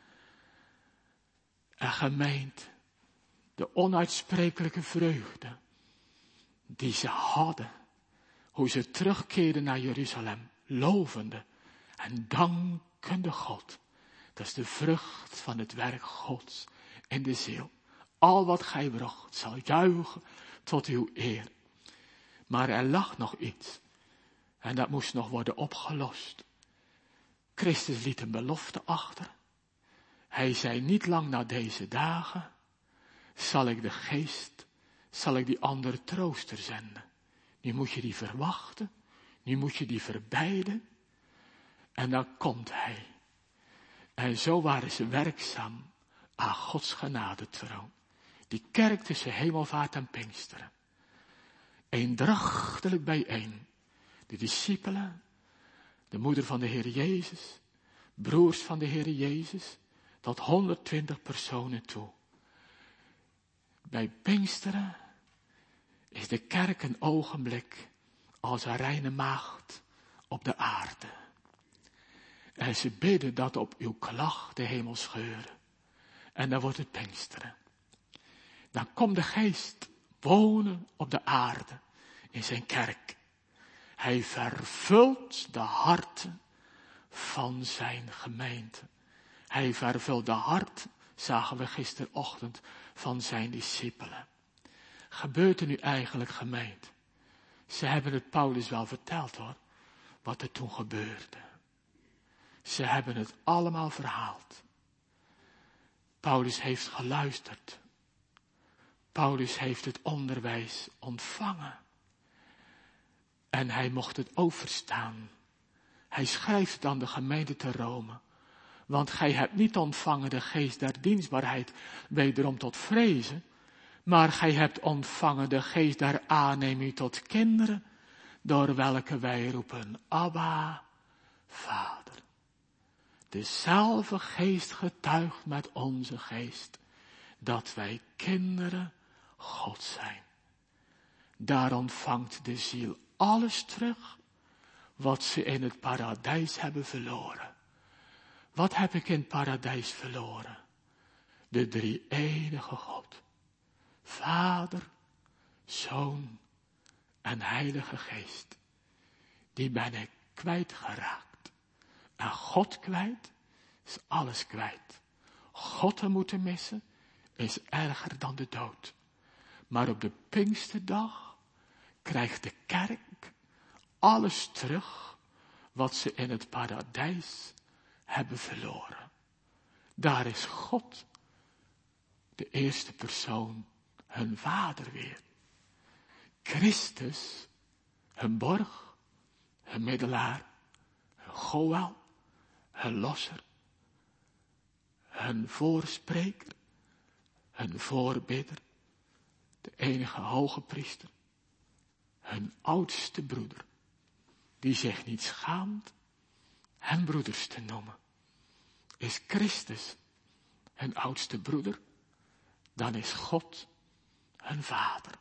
En gemeente, de onuitsprekelijke vreugde die ze hadden. Hoe ze terugkeerden naar Jeruzalem, lovende en dankende God. Dat is de vrucht van het werk Gods in de ziel. Al wat gij bracht zal juichen tot uw eer. Maar er lag nog iets. En dat moest nog worden opgelost. Christus liet een belofte achter. Hij zei niet lang na deze dagen, zal ik de geest, zal ik die andere trooster zenden. Nu moet je die verwachten. Nu moet je die verbijden. En dan komt hij. En zo waren ze werkzaam aan Gods genadetroon. Die kerk tussen hemelvaart en Pinksteren. Eendrachtelijk bijeen. De discipelen, de moeder van de Heer Jezus, broers van de Heer Jezus, tot 120 personen toe. Bij Pinksteren is de kerk een ogenblik als een reine maagd op de aarde. En ze bidden dat op uw klacht de hemel scheuren. En dan wordt het Pinksteren. Dan komt de Geest wonen op de aarde in zijn kerk. Hij vervult de harten van zijn gemeente. Hij vervult de hart, zagen we gisterochtend, van zijn discipelen. Gebeurt er nu eigenlijk, gemeente? Ze hebben het Paulus wel verteld hoor, wat er toen gebeurde. Ze hebben het allemaal verhaald. Paulus heeft geluisterd. Paulus heeft het onderwijs ontvangen. En hij mocht het overstaan. Hij schrijft aan de gemeente te Rome. Want gij hebt niet ontvangen de geest der dienstbaarheid, wederom tot vrezen. Maar gij hebt ontvangen de geest der aanneming tot kinderen, door welke wij roepen, Abba, Vader. Dezelfde geest getuigt met onze geest, dat wij kinderen God zijn. Daar ontvangt de ziel alles terug, wat ze in het paradijs hebben verloren. Wat heb ik in het paradijs verloren? De drie-enige God. Vader, Zoon en Heilige Geest. Die ben ik kwijtgeraakt. En God kwijt is alles kwijt. God te moeten missen is erger dan de dood. Maar op de Pinksterdag krijgt de kerk alles terug wat ze in het paradijs hebben verloren. Daar is God, de eerste persoon, hun vader weer. Christus, hun borg, hun middelaar, hun goal, hun losser, hun voorspreker, hun voorbidder, de enige hoge priester, hun oudste broeder, die zich niet schaamt hen broeders te noemen. Is Christus hun oudste broeder, dan is God hun vader.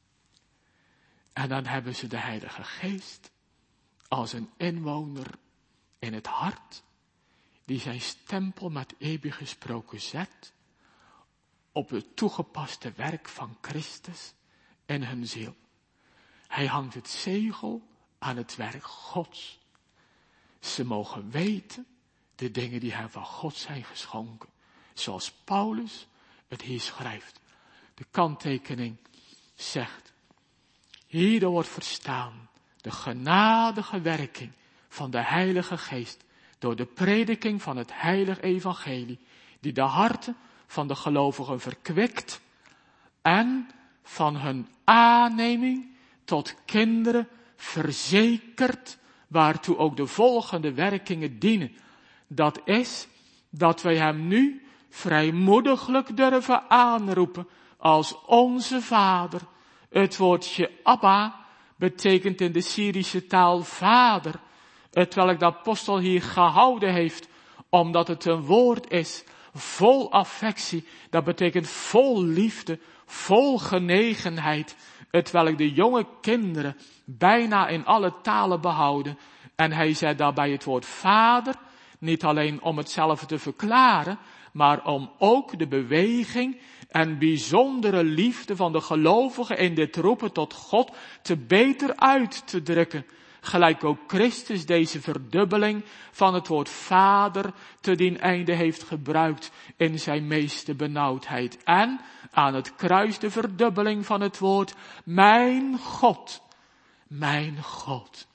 En dan hebben ze de Heilige Geest als een inwoner in het hart, die zijn stempel met eeuwig gesproken zet op het toegepaste werk van Christus in hun ziel. Hij hangt het zegel aan het werk Gods. Ze mogen weten de dingen die hen van God zijn geschonken. Zoals Paulus het hier schrijft. De kanttekening zegt: hierdoor wordt verstaan de genadige werking van de Heilige Geest door de prediking van het heilig evangelie, die de harten van de gelovigen verkwikt en van hun aanneming tot kinderen verzekert, waartoe ook de volgende werkingen dienen. Dat is dat wij hem nu vrijmoediglijk durven aanroepen als onze Vader. Het woordje Abba betekent in de Syrische taal vader, hetwelk de apostel hier gehouden heeft, omdat het een woord is vol affectie. Dat betekent vol liefde, vol genegenheid, hetwelk de jonge kinderen bijna in alle talen behouden. En hij zei daarbij het woord vader, niet alleen om hetzelfde te verklaren, maar om ook de beweging en bijzondere liefde van de gelovigen in dit roepen tot God te beter uit te drukken. Gelijk ook Christus deze verdubbeling van het woord vader te dien einde heeft gebruikt in zijn meeste benauwdheid. En aan het kruis de verdubbeling van het woord mijn God, mijn God.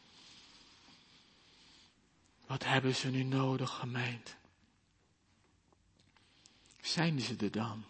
Wat hebben ze nu nodig, gemeente? Zijn ze er dan?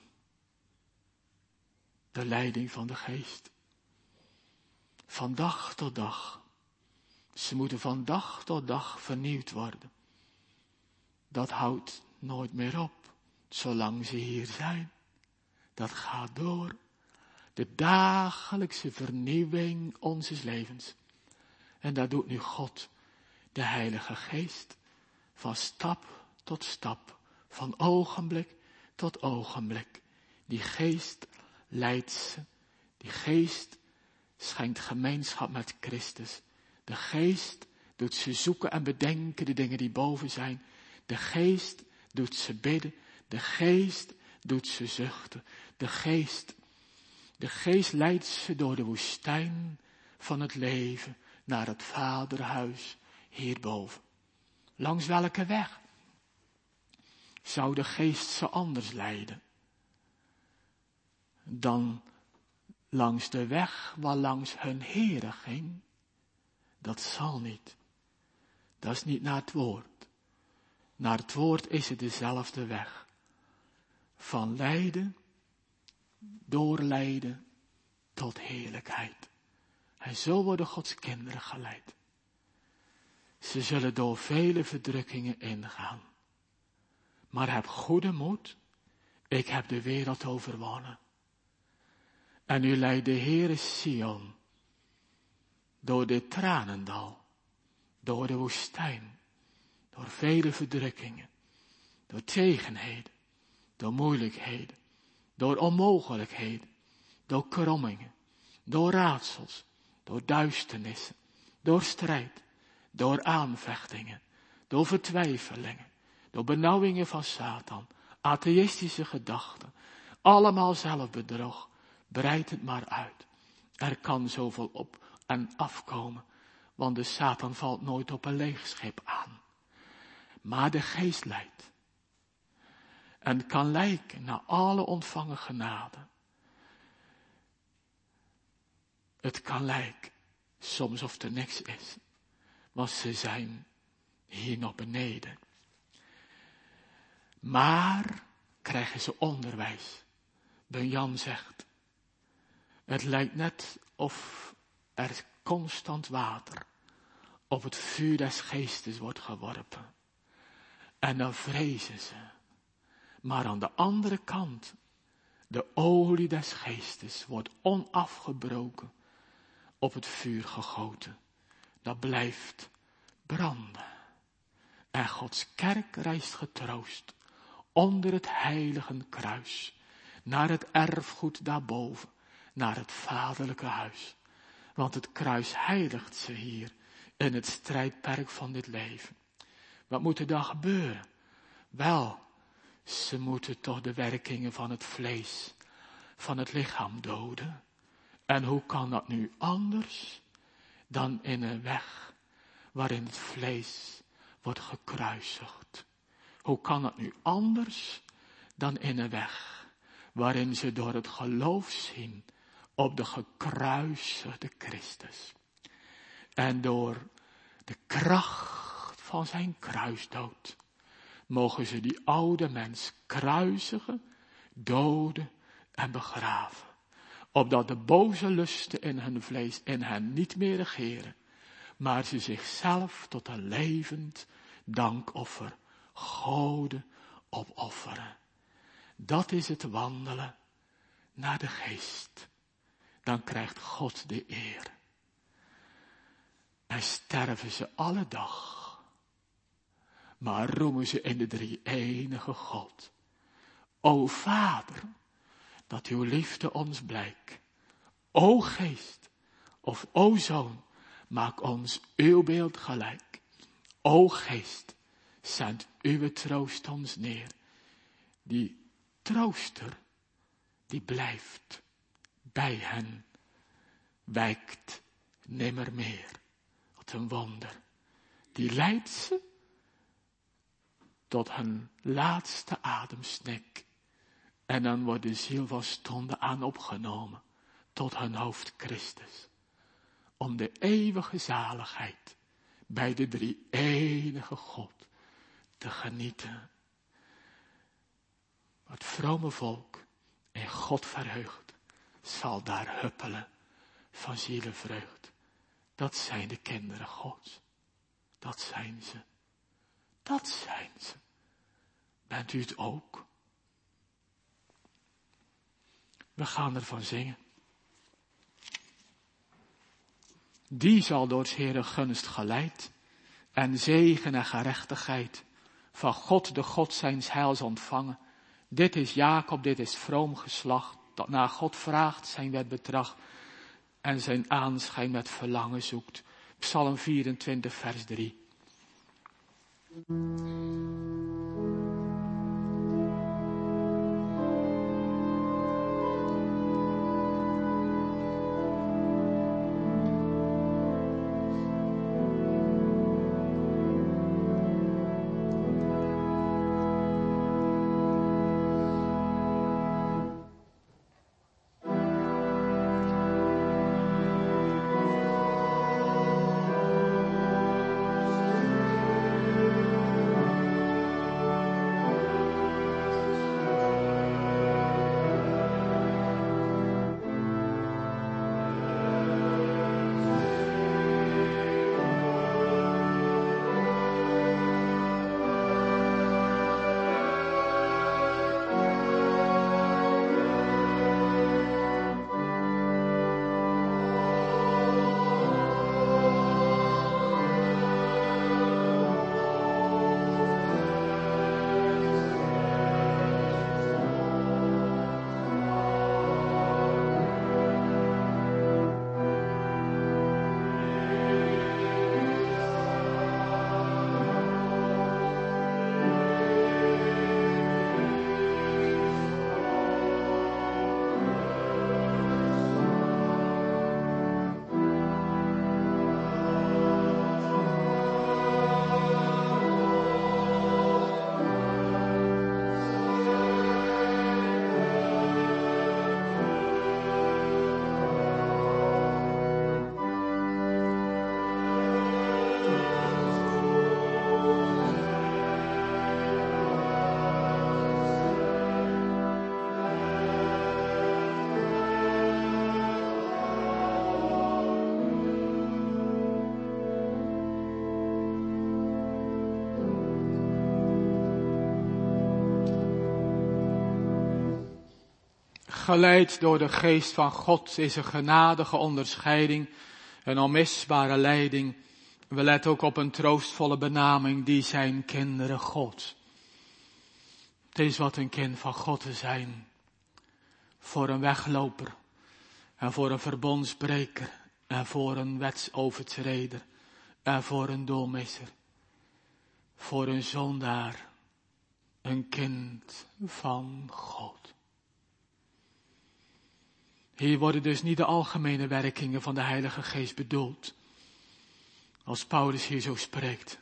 De leiding van de Geest. Van dag tot dag. Ze moeten van dag tot dag vernieuwd worden. Dat houdt nooit meer op, zolang ze hier zijn. Dat gaat door. De dagelijkse vernieuwing onzes levens. En dat doet nu God, de Heilige Geest, van stap tot stap, van ogenblik tot ogenblik. Die Geest leidt ze, die Geest schenkt gemeenschap met Christus. De Geest doet ze zoeken en bedenken de dingen die boven zijn. De Geest doet ze bidden. De Geest doet ze zuchten. De Geest leidt ze door de woestijn van het leven naar het Vaderhuis hierboven. Langs welke weg zou de Geest ze anders leiden dan langs de weg waarlangs hun Heere ging? Dat zal niet. Dat is niet naar het woord. Naar het woord is het dezelfde weg. Van lijden, doorlijden tot heerlijkheid. En zo worden Gods kinderen geleid. Ze zullen door vele verdrukkingen ingaan. Maar heb goede moed. Ik heb de wereld overwonnen. En u leidt de Heere Sion door dit tranendal, door de woestijn, door vele verdrukkingen, door tegenheden, door moeilijkheden, door onmogelijkheden, door krommingen, door raadsels, door duisternissen, door strijd, door aanvechtingen, door vertwijfelingen, door benauwingen van Satan, atheïstische gedachten, allemaal zelfbedrog. Breid het maar uit. Er kan zoveel op en afkomen, want de Satan valt nooit op een leeg schip aan. Maar de Geest leidt. En kan lijken naar alle ontvangen genade. Het kan lijken soms of er niks is, want ze zijn hier nog beneden. Maar krijgen ze onderwijs. Jan zegt, het lijkt net of er constant water op het vuur des geestes wordt geworpen. En dan vrezen ze. Maar aan de andere kant, de olie des geestes wordt onafgebroken op het vuur gegoten. Dat blijft branden. En Gods kerk reist getroost onder het heilige kruis, naar het erfgoed daarboven, naar het vaderlijke huis. Want het kruis heiligt ze hier in het strijdperk van dit leven. Wat moet er dan gebeuren? Wel, ze moeten toch de werkingen van het vlees, van het lichaam doden. En hoe kan dat nu anders dan in een weg waarin het vlees wordt gekruisigd? Hoe kan het nu anders dan in een weg waarin ze door het geloof zien op de gekruisigde Christus. En door de kracht van zijn kruisdood mogen ze die oude mens kruisigen, doden en begraven. Opdat de boze lusten in hun vlees in hen niet meer regeren, maar ze zichzelf tot een levend dankoffer Gode opofferen. Dat is het wandelen naar de geest. Dan krijgt God de eer. En sterven ze alle dag. Maar roemen ze in de drie-enige God. O Vader, dat uw liefde ons blijkt. O Geest, of o Zoon, maak ons uw beeld gelijk. O Geest, zend uw troost ons neer. Die trooster, die blijft bij hen, wijkt nimmer meer. Wat een wonder. Die leidt ze tot hun laatste ademsnik. En dan wordt de ziel van stonden aan opgenomen tot hun hoofd Christus. Om de eeuwige zaligheid bij de drie-enige God te genieten. Het vrome volk in God verheugd zal daar huppelen van zielenvreugd. Dat zijn de kinderen Gods. Dat zijn ze. Dat zijn ze. Bent u het ook? We gaan ervan zingen. Die zal door 's Heeren gunst geleid en zegen en gerechtigheid van God de God zijns heils ontvangen. Dit is Jacob, dit is vroom geslacht, dat naar God vraagt, zijn wet betracht en zijn aanschijn met verlangen zoekt. Psalm 24, vers 3. Geleid door de geest van God is een genadige onderscheiding, een onmisbare leiding. We letten ook op een troostvolle benaming, die zijn kinderen God. Het is wat een kind van God te zijn. Voor een wegloper en voor een verbondsbreker en voor een wetsovertreder en voor een doelmisser. Voor een zondaar, een kind van God. Hier worden dus niet de algemene werkingen van de Heilige Geest bedoeld, als Paulus hier zo spreekt.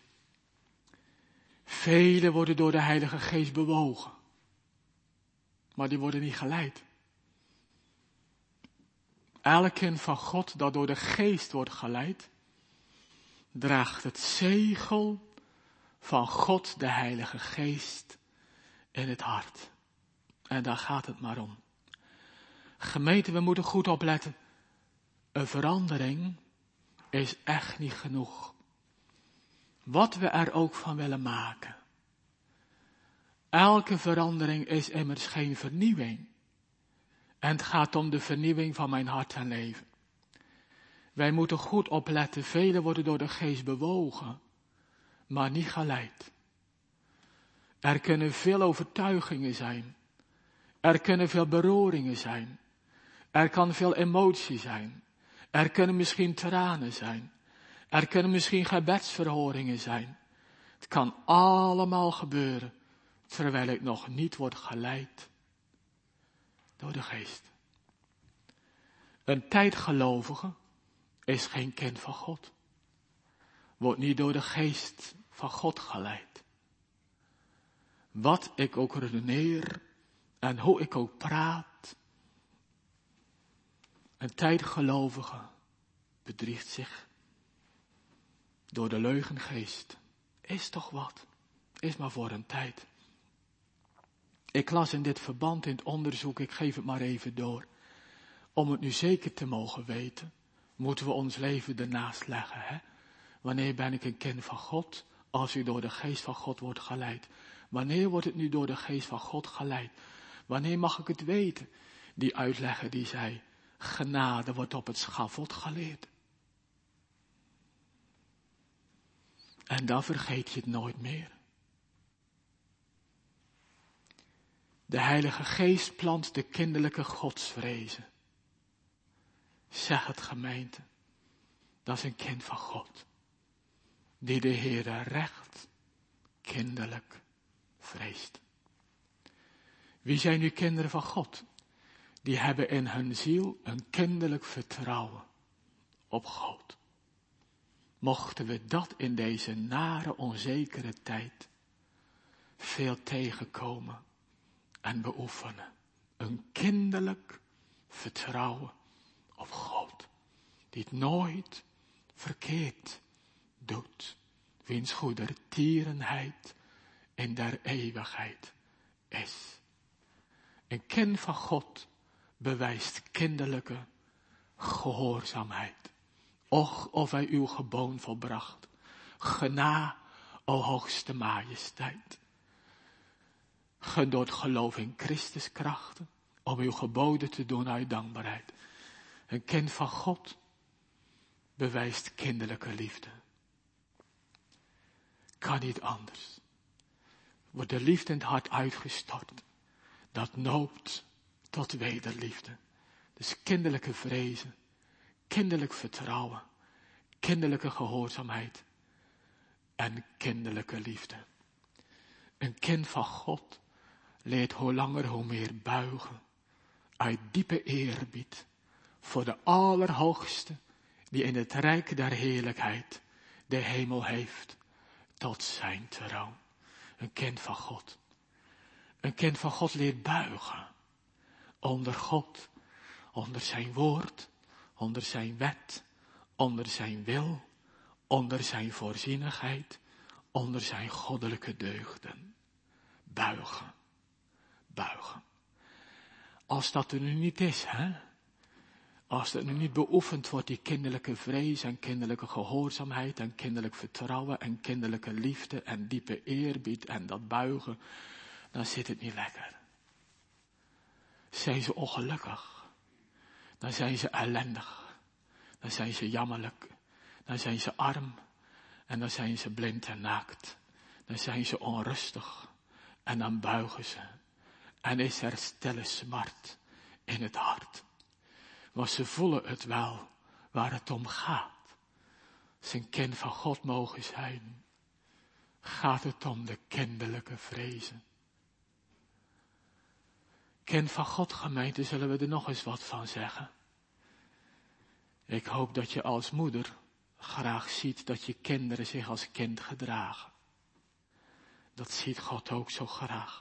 Velen worden door de Heilige Geest bewogen, maar die worden niet geleid. Elk kind van God dat door de Geest wordt geleid, draagt het zegel van God, de Heilige Geest, in het hart. En daar gaat het maar om. Gemeente, we moeten goed opletten. Een verandering is echt niet genoeg. Wat we er ook van willen maken. Elke verandering is immers geen vernieuwing. En het gaat om de vernieuwing van mijn hart en leven. Wij moeten goed opletten. Velen worden door de Geest bewogen, maar niet geleid. Er kunnen veel overtuigingen zijn. Er kunnen veel beroeringen zijn. Er kan veel emotie zijn. Er kunnen misschien tranen zijn. Er kunnen misschien gebedsverhoringen zijn. Het kan allemaal gebeuren, terwijl ik nog niet word geleid door de Geest. Een tijdgelovige is geen kind van God. Wordt niet door de Geest van God geleid. Wat ik ook redeneer en hoe ik ook praat. Een tijdgelovige bedriegt zich door de leugengeest. Is toch wat? Is maar voor een tijd. Ik las in dit verband, in het onderzoek, ik geef het maar even door. Om het nu zeker te mogen weten, moeten we ons leven ernaast leggen. Hè? Wanneer ben ik een kind van God? Als u door de Geest van God wordt geleid. Wanneer wordt het nu door de Geest van God geleid? Wanneer mag ik het weten? Die uitlegger die zei, genade wordt op het schavot geleerd. En dan vergeet je het nooit meer. De Heilige Geest plant de kinderlijke godsvrezen. Zeg het, gemeente, dat is een kind van God. Die de Heere recht kinderlijk vreest. Wie zijn nu kinderen van God? Die hebben in hun ziel een kinderlijk vertrouwen op God. Mochten we dat in deze nare, onzekere tijd veel tegenkomen en beoefenen. Een kinderlijk vertrouwen op God. Die het nooit verkeerd doet. Wiens goedertierenheid in der eeuwigheid is. Een kind van God bewijst kinderlijke gehoorzaamheid. Och, of hij uw geboon volbracht. Gena, o hoogste majesteit. Gedoord geloof in Christus krachten, om uw geboden te doen uit dankbaarheid. Een kind van God bewijst kinderlijke liefde. Kan niet anders. Wordt de liefde in het hart uitgestort. Dat noopt tot wederliefde. Dus kinderlijke vrezen, kinderlijk vertrouwen, kinderlijke gehoorzaamheid en kinderlijke liefde. Een kind van God leert hoe langer hoe meer buigen uit diepe eerbied voor de Allerhoogste die in het rijk der heerlijkheid de hemel heeft tot zijn troon. Een kind van God. Een kind van God leert buigen onder God, onder zijn woord, onder zijn wet, onder zijn wil, onder zijn voorzienigheid, onder zijn goddelijke deugden. Buigen, buigen. Als dat er nu niet is, hè? Als er nu niet beoefend wordt, die kinderlijke vrees en kinderlijke gehoorzaamheid en kinderlijk vertrouwen en kinderlijke liefde en diepe eerbied en dat buigen, dan zit het niet lekker. zijn ze ongelukkig. Dan zijn ze ellendig. Dan zijn ze jammerlijk. Dan zijn ze arm. En dan zijn ze blind en naakt. Dan zijn ze onrustig. En dan buigen ze. En is er stille smart in het hart. Want ze voelen het wel waar het om gaat. Zijn kind van God mogen zijn. Gaat het om de kinderlijke vrezen. Kind van God, gemeente, zullen we er nog eens wat van zeggen. Ik hoop dat je als moeder graag ziet dat je kinderen zich als kind gedragen. Dat ziet God ook zo graag.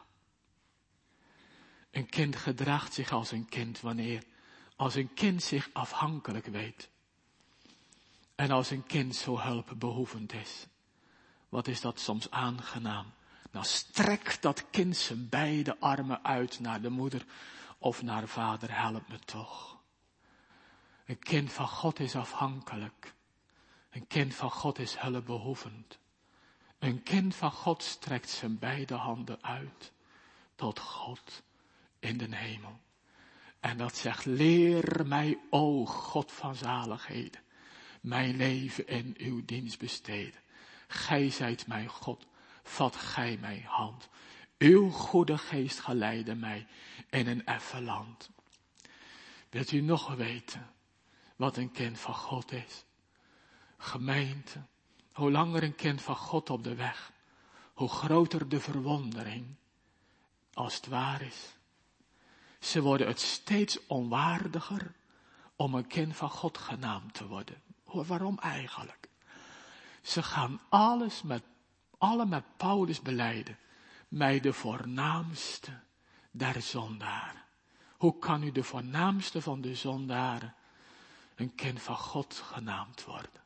Een kind gedraagt zich als een kind wanneer, als een kind zich afhankelijk weet. En als een kind zo hulpbehoevend is. Wat is dat soms aangenaam. Nou strekt dat kind zijn beide armen uit naar de moeder of naar vader, help me toch. Een kind van God is afhankelijk. Een kind van God is hulpbehoevend. Een kind van God strekt zijn beide handen uit tot God in de hemel. En dat zegt, leer mij, o God van zaligheden, mijn leven in uw dienst besteden. Gij zijt mijn God, vat gij mijn hand. Uw goede geest geleidde mij in een effen land. Wilt u nog weten wat een kind van God is? Gemeente, hoe langer een kind van God op de weg, hoe groter de verwondering, als het waar is. Ze worden het steeds onwaardiger om een kind van God genaamd te worden. Waarom eigenlijk? Ze gaan alle met Paulus belijden. Mij de voornaamste der zondaren. Hoe kan u de voornaamste van de zondaren een kind van God genaamd worden?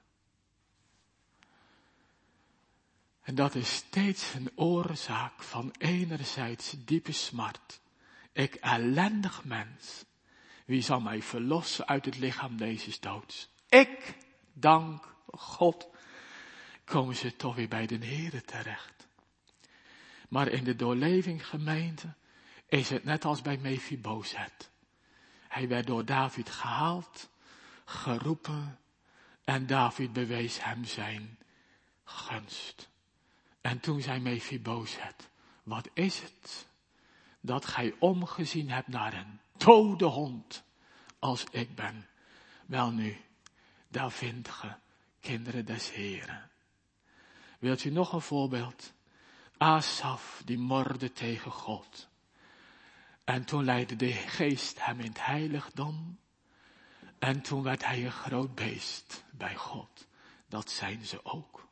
En dat is steeds een oorzaak van enerzijds diepe smart. Ik ellendig mens, wie zal mij verlossen uit het lichaam deze doods? Ik, dank God, komen ze toch weer bij de Heere terecht. Maar in de doorleving gemeente is het net als bij Mephibozet. Hij werd door David gehaald, geroepen en David bewees hem zijn gunst. En toen zei Mephibozet, wat is het dat gij omgezien hebt naar een dode hond als ik ben? Welnu, daar vindt ge kinderen des Heren. Wilt u nog een voorbeeld? Asaf, die morde tegen God. En toen leidde de geest hem in het heiligdom. En toen werd hij een groot beest bij God. Dat zijn ze ook.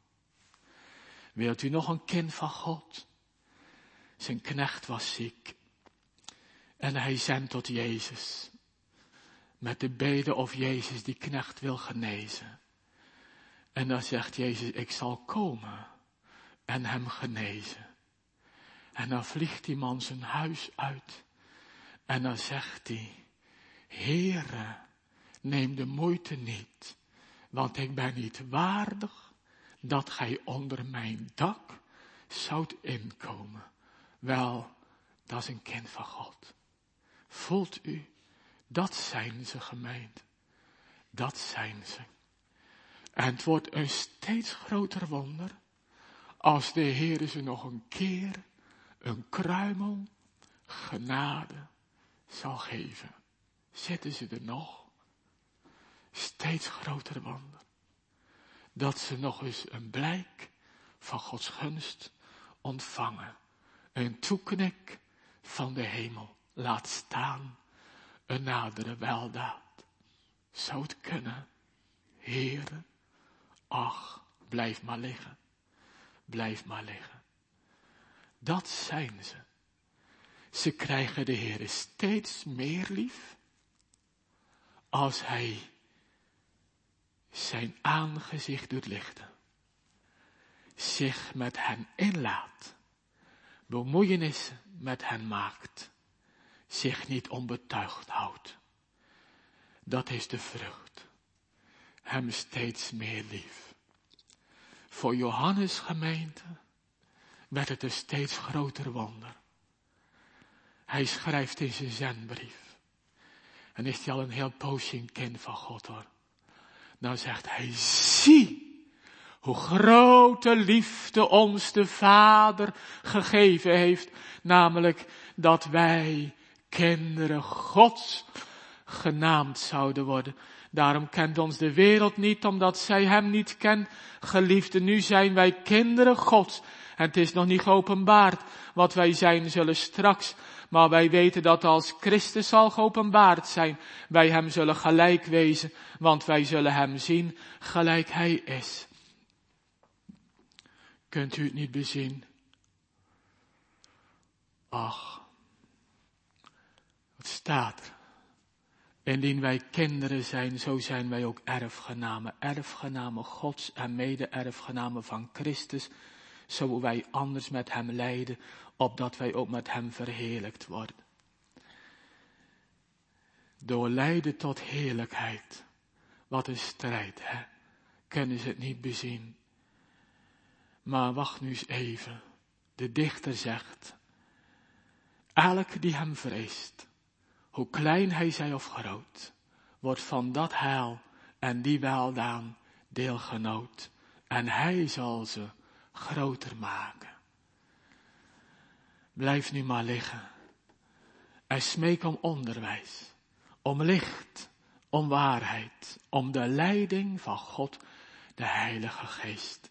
Wilt u nog een kind van God? Zijn knecht was ziek. En hij zendt tot Jezus. Met de bede of Jezus die knecht wil genezen. En dan zegt Jezus, ik zal komen en hem genezen. En dan vliegt die man zijn huis uit. En dan zegt hij, Heere, neem de moeite niet, want ik ben niet waardig dat gij onder mijn dak zoudt inkomen. Wel, dat is een kind van God. Voelt u, dat zijn ze, gemeente. Dat zijn ze. En het wordt een steeds groter wonder als de Heere ze nog een keer een kruimel genade zal geven. Zitten ze er nog? Steeds groter wonder. Dat ze nog eens een blijk van Gods gunst ontvangen. Een toeknik van de hemel laat staan. Een nadere weldaad. Zou het kunnen? Heere, ach, blijf maar liggen. Blijf maar liggen. Dat zijn ze. Ze krijgen de Heere steeds meer lief. Als hij zijn aangezicht doet lichten. Zich met hen inlaat. Bemoeienis met hen maakt. Zich niet onbetuigd houdt. Dat is de vrucht. Hem steeds meer lief. Voor Johannes gemeente werd het een steeds groter wonder. Hij schrijft in zijn zendbrief. En is hij al een heel poosje een kind van God hoor. Nou zegt hij, zie hoe grote liefde ons de Vader gegeven heeft. Namelijk dat wij kinderen Gods genaamd zouden worden. Daarom kent ons de wereld niet, omdat zij hem niet kent. Geliefden, nu zijn wij kinderen Gods. En het is nog niet geopenbaard wat wij zijn zullen straks. Maar wij weten dat als Christus zal geopenbaard zijn, wij hem zullen gelijk wezen. Want wij zullen hem zien gelijk hij is. Kunt u het niet bezien? Ach, wat staat er? Indien wij kinderen zijn, zo zijn wij ook erfgenamen. Erfgenamen Gods en mede-erfgenamen van Christus. Zo wij anders met hem lijden, opdat wij ook met hem verheerlijkt worden. Door lijden tot heerlijkheid. Wat een strijd, hè? Kunnen ze het niet bezien. Maar wacht nu eens even. De dichter zegt, elk die hem vreest, hoe klein hij zij of groot, wordt van dat heil en die weldaan deelgenoot. En hij zal ze groter maken. Blijf nu maar liggen. En smeek om onderwijs, om licht, om waarheid, om de leiding van God, de Heilige Geest.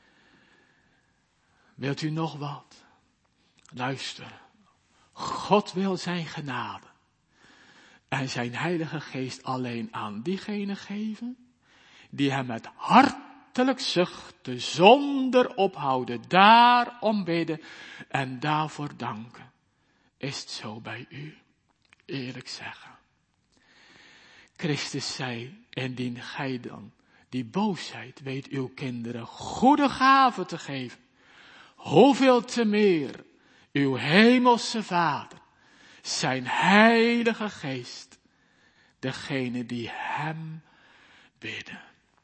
Wilt u nog wat? Luister. God wil zijn genade en zijn Heilige Geest alleen aan diegenen geven die hem met hartelijk zuchten, zonder ophouden, daarom bidden en daarvoor danken. Is het zo bij u? Eerlijk zeggen. Christus zei, indien gij dan die boosheid weet uw kinderen goede gaven te geven, hoeveel te meer uw hemelse Vader, zijn Heilige Geest, degene die hem bidden.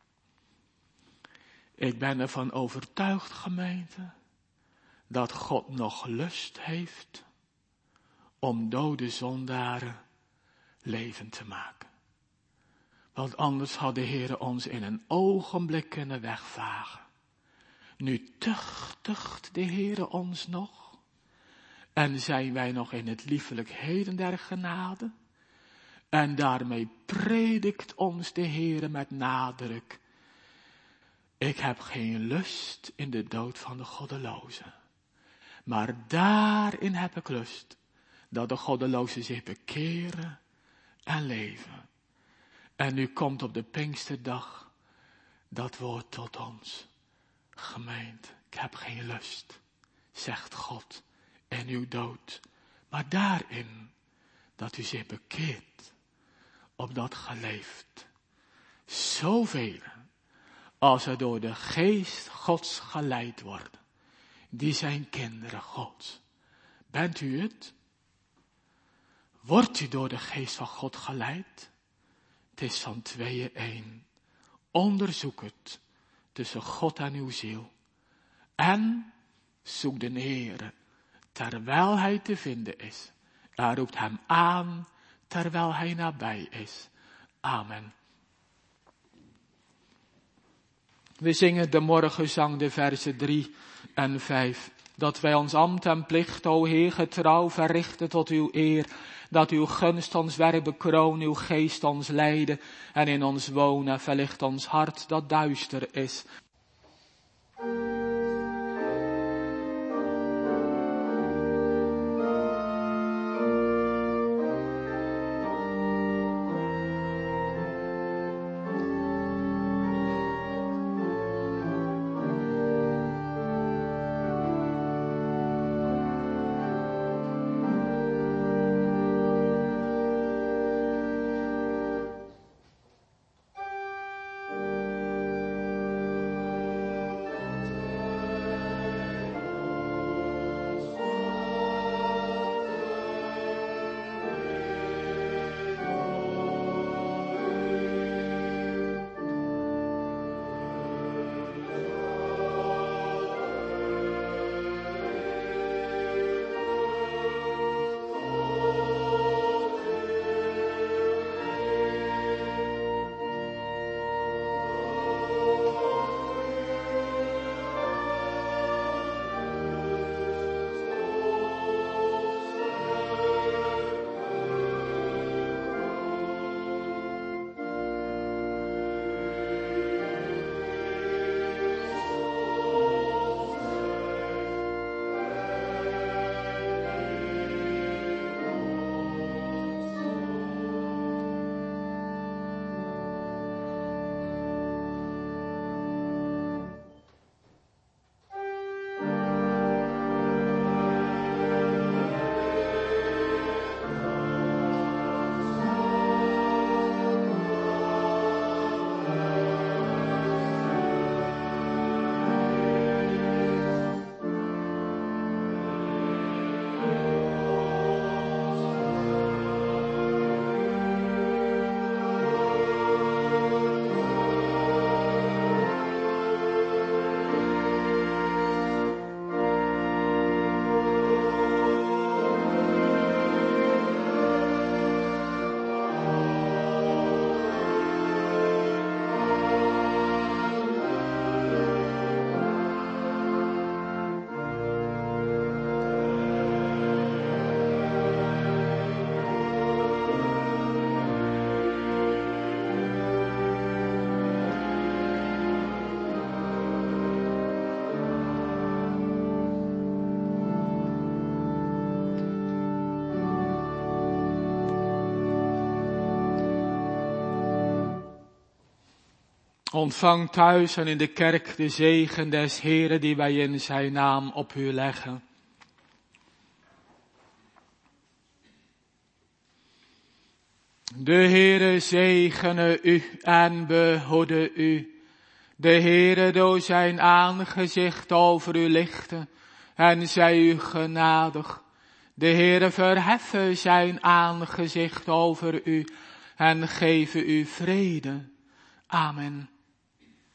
Ik ben ervan overtuigd, gemeente, dat God nog lust heeft om dode zondaren levend te maken. Want anders had de Heer ons in een ogenblik kunnen wegvagen. Nu tuchtigt de Heer ons nog. En zijn wij nog in het liefelijk heden der genade. En daarmee predikt ons de Heer met nadruk. Ik heb geen lust in de dood van de goddelozen. Maar daarin heb ik lust. Dat de goddelozen zich bekeren en leven. En nu komt op de Pinksterdag dat woord tot ons. Gemeente, ik heb geen lust, zegt God, in uw dood. Maar daarin dat u zich bekeert, opdat geleefd. Zoveel als er door de geest Gods geleid worden. Die zijn kinderen Gods. Bent u het? Wordt u door de geest van God geleid? Het is van tweeën één. Onderzoek het tussen God en uw ziel. En zoek de Heere terwijl hij te vinden is. En roept hem aan terwijl hij nabij is. Amen. We zingen de morgenzang, de versen 3 en 5. Dat wij ons ambt en plicht, o Heer, getrouw verrichten tot uw eer. Dat uw gunst ons werk bekroon, uw geest ons leiden. En in ons wonen verlicht ons hart dat duister is. Ontvang thuis en in de kerk de zegen des Heren die wij in zijn naam op u leggen. De Heere zegene u en behoede u. De Heere doe zijn aangezicht over u lichten en zij u genadig. De Heere verheffe zijn aangezicht over u en geven u vrede. Amen.